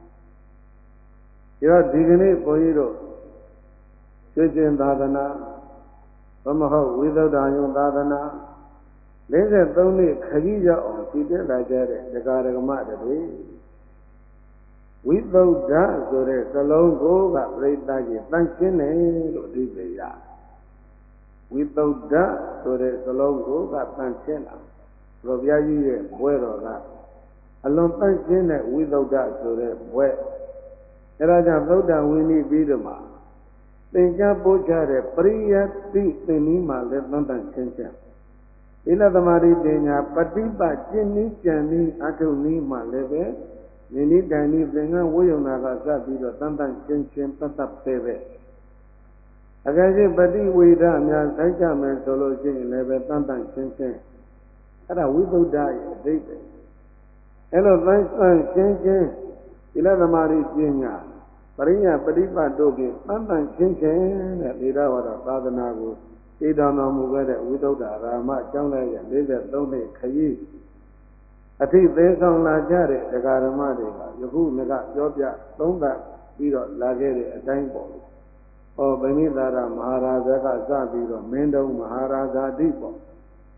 ဘူးဒီကနေ့ဘုန်းကြီးတို့သိခြင်းသာသနာဘမဟုတ်ဝိသုဒ္ဓယုံသာသနာ53နှစ်ခကြီးရောက်အောင်တည်တက်လာကြတဲ့ဒကာဒကမတွေဝိသုဒ္ဓဆိုတဲ့စလုံးကိုကပြိဿကြီးတန်ရှင်းတယ်လို့အဓိပ္ပာယ်ရဝိသုဒ္ဓဆိုတဲ့စလုံးကိုကတန်ရှင်းတာဘုရားကြီးရဲ့ဘွဲတော်ကအလွန်တန်ရှင်းတဲ့ဝိသုဒ္ဓဆိုတဲ့ဘွဲအဲဒါကြောင့်သုဒ္ဓဝိနည်းပြီးတော့မှသင်္ကြန်ပို့ကြတဲ့ပရိယတ်တိသင်္နီးမှာလည်းတန်တန်ရှင်းရှင်းသီလသမารိပညာပฏิပတ်ကျင့်နည်းကြံနည်းအထုနည်းမှာလည်းပဲနိနိတန်နည်းသင်္ကန်းဝိယုံနာကစပြီးတော့တန်တန်ရှင်းရှင်းပတ်သက်ပဲအကယ်၍ပฏิဝေဒများဆိုင်ကြမယ်ဆိုလို့ရှိရင်လည်းပဲတန်တန်ရှင်းရှင်းအဲ့ဒါဝိသုဒ္ဓရဲ့အဓိပ္ပာယ်အဲ့လိုတန်ရှင်းရှင်းသီလသမารိပညာပရိညာပฏิပတ်တို့ဖြင့်တန်တန်ရှင်းရှင်းတဲ့သေရဝါဒသာသနာကိုဣဒံတော်မူခဲ့တဲ့ဝိသုဒ္ဓရာမအကြောင်းလည်းရဲ့43နှစ်ခရီးအထိသေးဆောင်လာကြတဲ့ဒကာဓမ္မတွေကယခုငကပြောပြသုံးသပ်ပြီးတော့လာခဲ့တဲ့အတိုင်းပေါ့။ဟောဗိမိသာရမဟာရာဇကစပြီးတော့မင်းတုံးမဟာရာဇာတိပေါ့။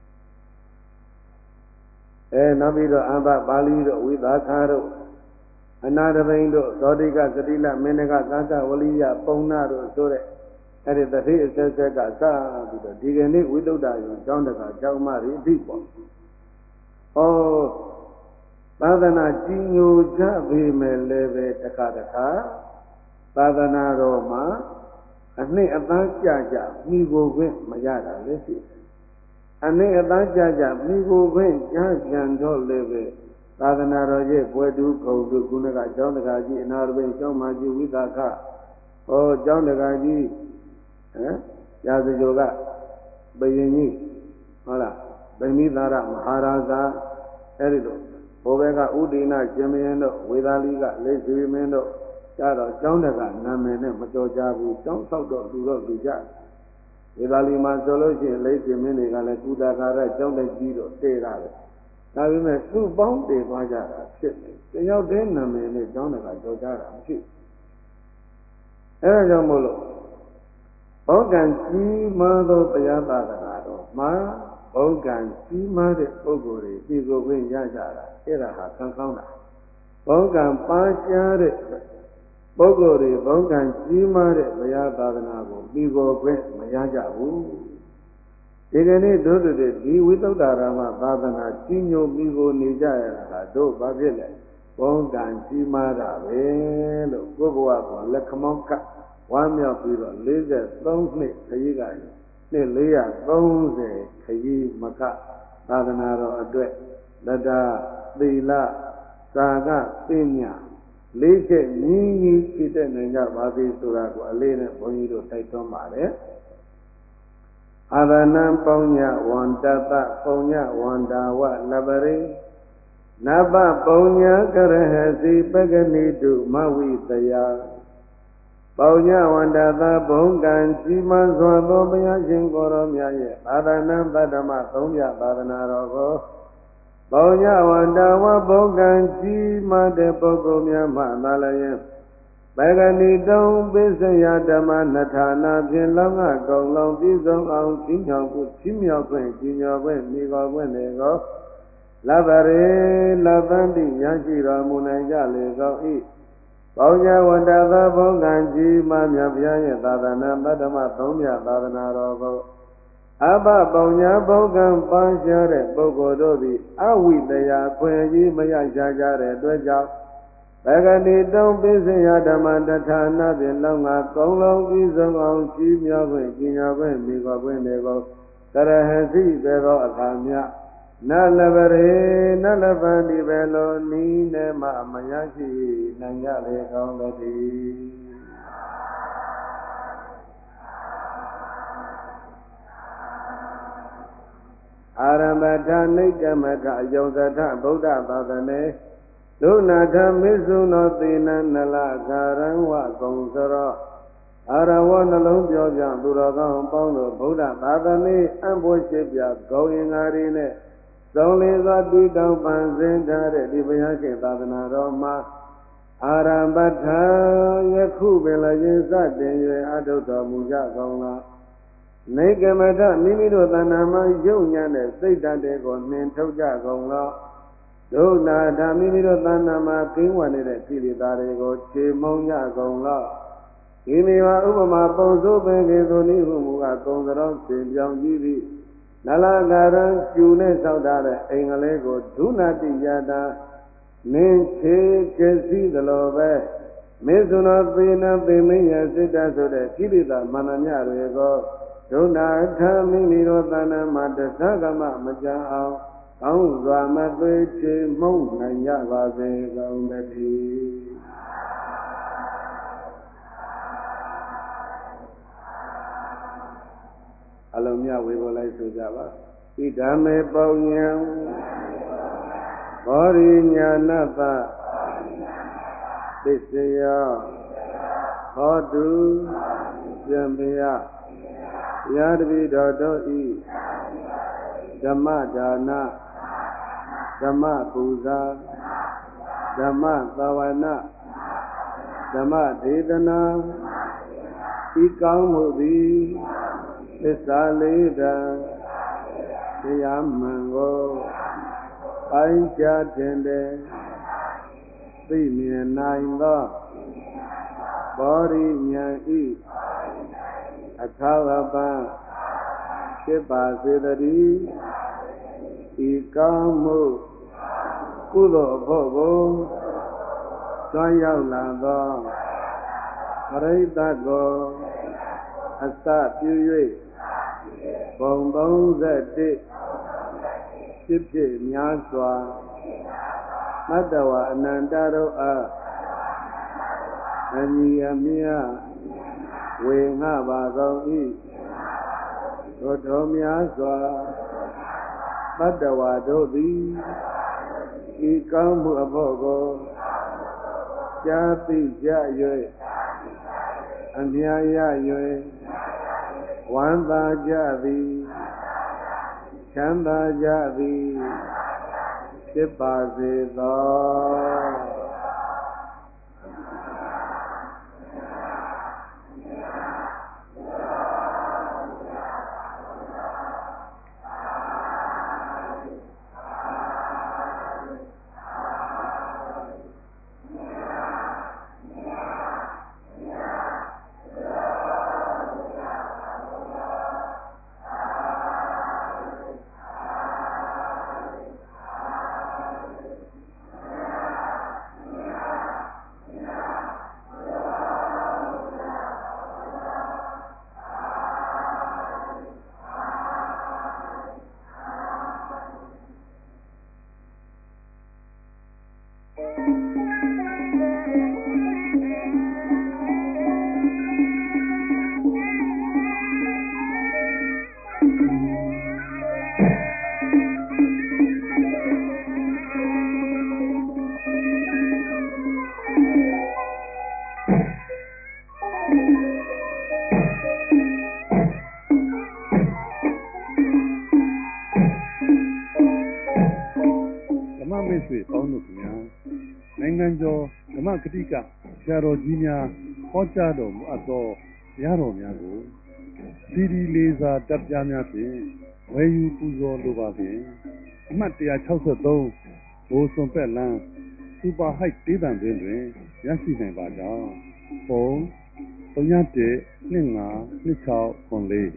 နောက်ပြီးတော့အဘပါဠိတို့ဝိသာခါတို့အနာတပိန်တို့ဇောတိကသတိလမင်းကသကဝလိယပုံနာတို့ဆိုတဲ့အဲ့ဒီတတိအဆက်ဆက်ကစပြီးတော့ဒီကနေ့ဝိသုဒ္ဓယုံကျောင်းတကာကျောင်းမတွေအပြီးပေါ့။ဩသာသနာကြီးညိုကြပေမဲ့လည်းပဲတခါသာသနာတော်မှာအနှစ်အသားကြကြမိကိုခွင့်မရတာလည်းရှိတယ်။အနှစ်အသားကြကြမိကိုခွင့်ကြားပြန်တော့လည်းပဲသာသနာတော်ရဲ့ဘွယ်တူခုံတို့ခုနကကျောင်းတကာကြီးအနာရပိန်ကျောင်းမကြီးဝိသခကျောင်းတကာကြီးရာဇဂိုကဘယင်ကြီးဟုတ်လားဗိမိသာရမဟာရာဇာအဲ့ဒီလိုဘိုးဘက်ကဥဒိနာရှင်မင်းတို့ဝေသာလီကလက်ဆွေမင်းတို့ကြတော့ကျောင်းတကနာမည်နဲ့မကြော်ကြဘူးကျောင်းဆောက်တော့လူကြဝေသာလီမှာဆိုလို့ရှိရင်လက်ဆွေမင်းတွေကလည်းကုသကာရကျောင်းတကြီးတော့တည်ရတယ်ဒါပေမဲ့သူ့ပေါင်းတည်သွားကြတာဖြစ်တယ်တယောက်တည်းနာမည်နဲ့ကျောင်းတကကြော်ကြတာမရှိဘူးအဲဒါကြောင့်မို့လို့ဘောကံကြီးမားသောတရားသာသနာတော်မှာဘောကံကြီးမားတဲ့ပုဂ္ဂိုလ်တွေဒီကိုခွင့်ရကြတာအဲ့ဒါဟာခံကောင်းတာဘောကံပါရှားတဲ့ပုဂ္ဂိုလ်တွေဘောကံကြီးမားတဲ့တရားသာသနာကိုပြီးကိုခွင့်မရကြဘူးဒီကနေ့တို့တွေဒီဝိသုဒ္ဓရာမသာသနာကြီးညိုပြီးကိုနေကြရတာဟာတို့ဘာဖြစ်လဲဘောကံကြီးမားတာပဲလို့ကိုယ့်ဘဝကိုလက်ခမောင်းကဝမ်းမြောက်ပြီးတော့43နှစ်ခရီးကနှစ်430ခရီးမကသာသနာတော်အတွက်တတသီလသာကပညာလေးချက်ညီညီဖြစ်တဲ့နိုင်ကြပါသည်ဆိုတာကိုအလေးနဲ့ဘုန်းကြီးတို့တိုက်တွန်းပါတယ်အာရဏံပုညဝန္တတပုညဝန္တာဝလပရိနဗပုညကရဟစီပဂနိတုမဝိတယပုညဝန္တတဘုံကံကြီးမားစွာသောဘုရားရှင်ကိုယ်တော်မြတ်ရဲ့အာရဏံတတ္တမသုံးပြသာသနာတော်ကိုပုညဝန္တာဝဘုံကံကြီးမားတဲ့ပုဂ္ဂိုလ်များမှသာလျင်ပဂနိတုံပိစယဓမ္မနထာနာဖြင့်လောကကုံလုံးပြည့်စုံအောင်ကြီးမြောက်ခွင့်ကြီးမြောက်ခွင့်ကြီးညောခွင့်မိတော်ခွင့်တွေကိုလဘရေလဗန္တိရရှိတော်မူနိုင်ကြလေကောင်း၏ပုညဝန္တသဘုံကံကြီးမားမြတ်ဘုရားရဲ့သာသနာတတ္တမသုံးပြသာသနာတော်ကိုအဘပုညဘုံကံပါရှားတဲ့ပုဂ္ဂိုလ်တို့သည်အဝိတယခွင့်ကြီးမရရှားကြတဲ့အတွက်ကြောင့်ပဂတိတုံပိစယဓမ္မတထာနာဖြင့်လောကကုံလုံးပြည့်စုံအောင်ကြီးမြောက်ခွင့်ကြီးညာခွင့်မိကောခွင့်တွေကိုကရဟစီဘေသောအခါမြနလဘရေနလဗန္တိဘေလိုနီးနေမှမရရှိနိုင်ကြလေကောင်းတည်း Aramata Nikamata Yosata Buddha Badane Lunata Misuno Tina Nalakaran Wakonsara Arawana Lumpioja Duragan Pondo Buddha Badane Ambushipya going arine Soliza Dito Panzenta Divyake Badana Roma Arambata Yakubela Yesa Denye Adota Muja Gona Nikamata Mimiro Tanama Yunyane Sita Dego Nintoja Gona Dona Damimiro Tanama Kingwane Tili Darego Chimonya Gona Imiwa Ubama Ponzo Bengezoni Humuga Gonzaron Simjong Yivi Nalagaran June Saudare Engalego Dunati Yada Ninche Chesi the Love Mizuno Pina Pimiya Sita Sode Kilida Mananya Rego Dona Tamimiro Tanama Sagama Majao Ông dọa mà tôi chỉ mong là nhà bà về gầu mẹ thì Along nhà quý bà lấy số giả bà Ý đá mê bao nhau Có đi nhà nà bà Tích sĩ ya Khó đủ Dâm bì ya Yá đì đô đô ý Dhamma Dana Dhamma Puja Dhamma Savana Dhamma Dedana Ikang Mudi Isalida Yamango Aisha Tende Simian Nainda Bori Nyai Akhalaba Shiba Sidari Ikamu Kudo Bobo Sayao Lado Paritago Asa Puyue Bong Bong Zeti Shipje Myaswa Madawa Anandaro A Aniyamiya Wenga Bagong I Roto Myaswa Madawa Dodi Ikamu Abogo Jati Jayue Anyaya Yue Wanda Jadi Chanda Jadi Shipazido Dhamma Kritika Sharo Jinya Hochado Ato Yaro Miago Siri Leza Tapjamia where you Puzo Lubavi Matia Chausato Boson Pelan Super High Tidan Dindre Yasi Baja Pong Tonyate Ninga Nichao Conley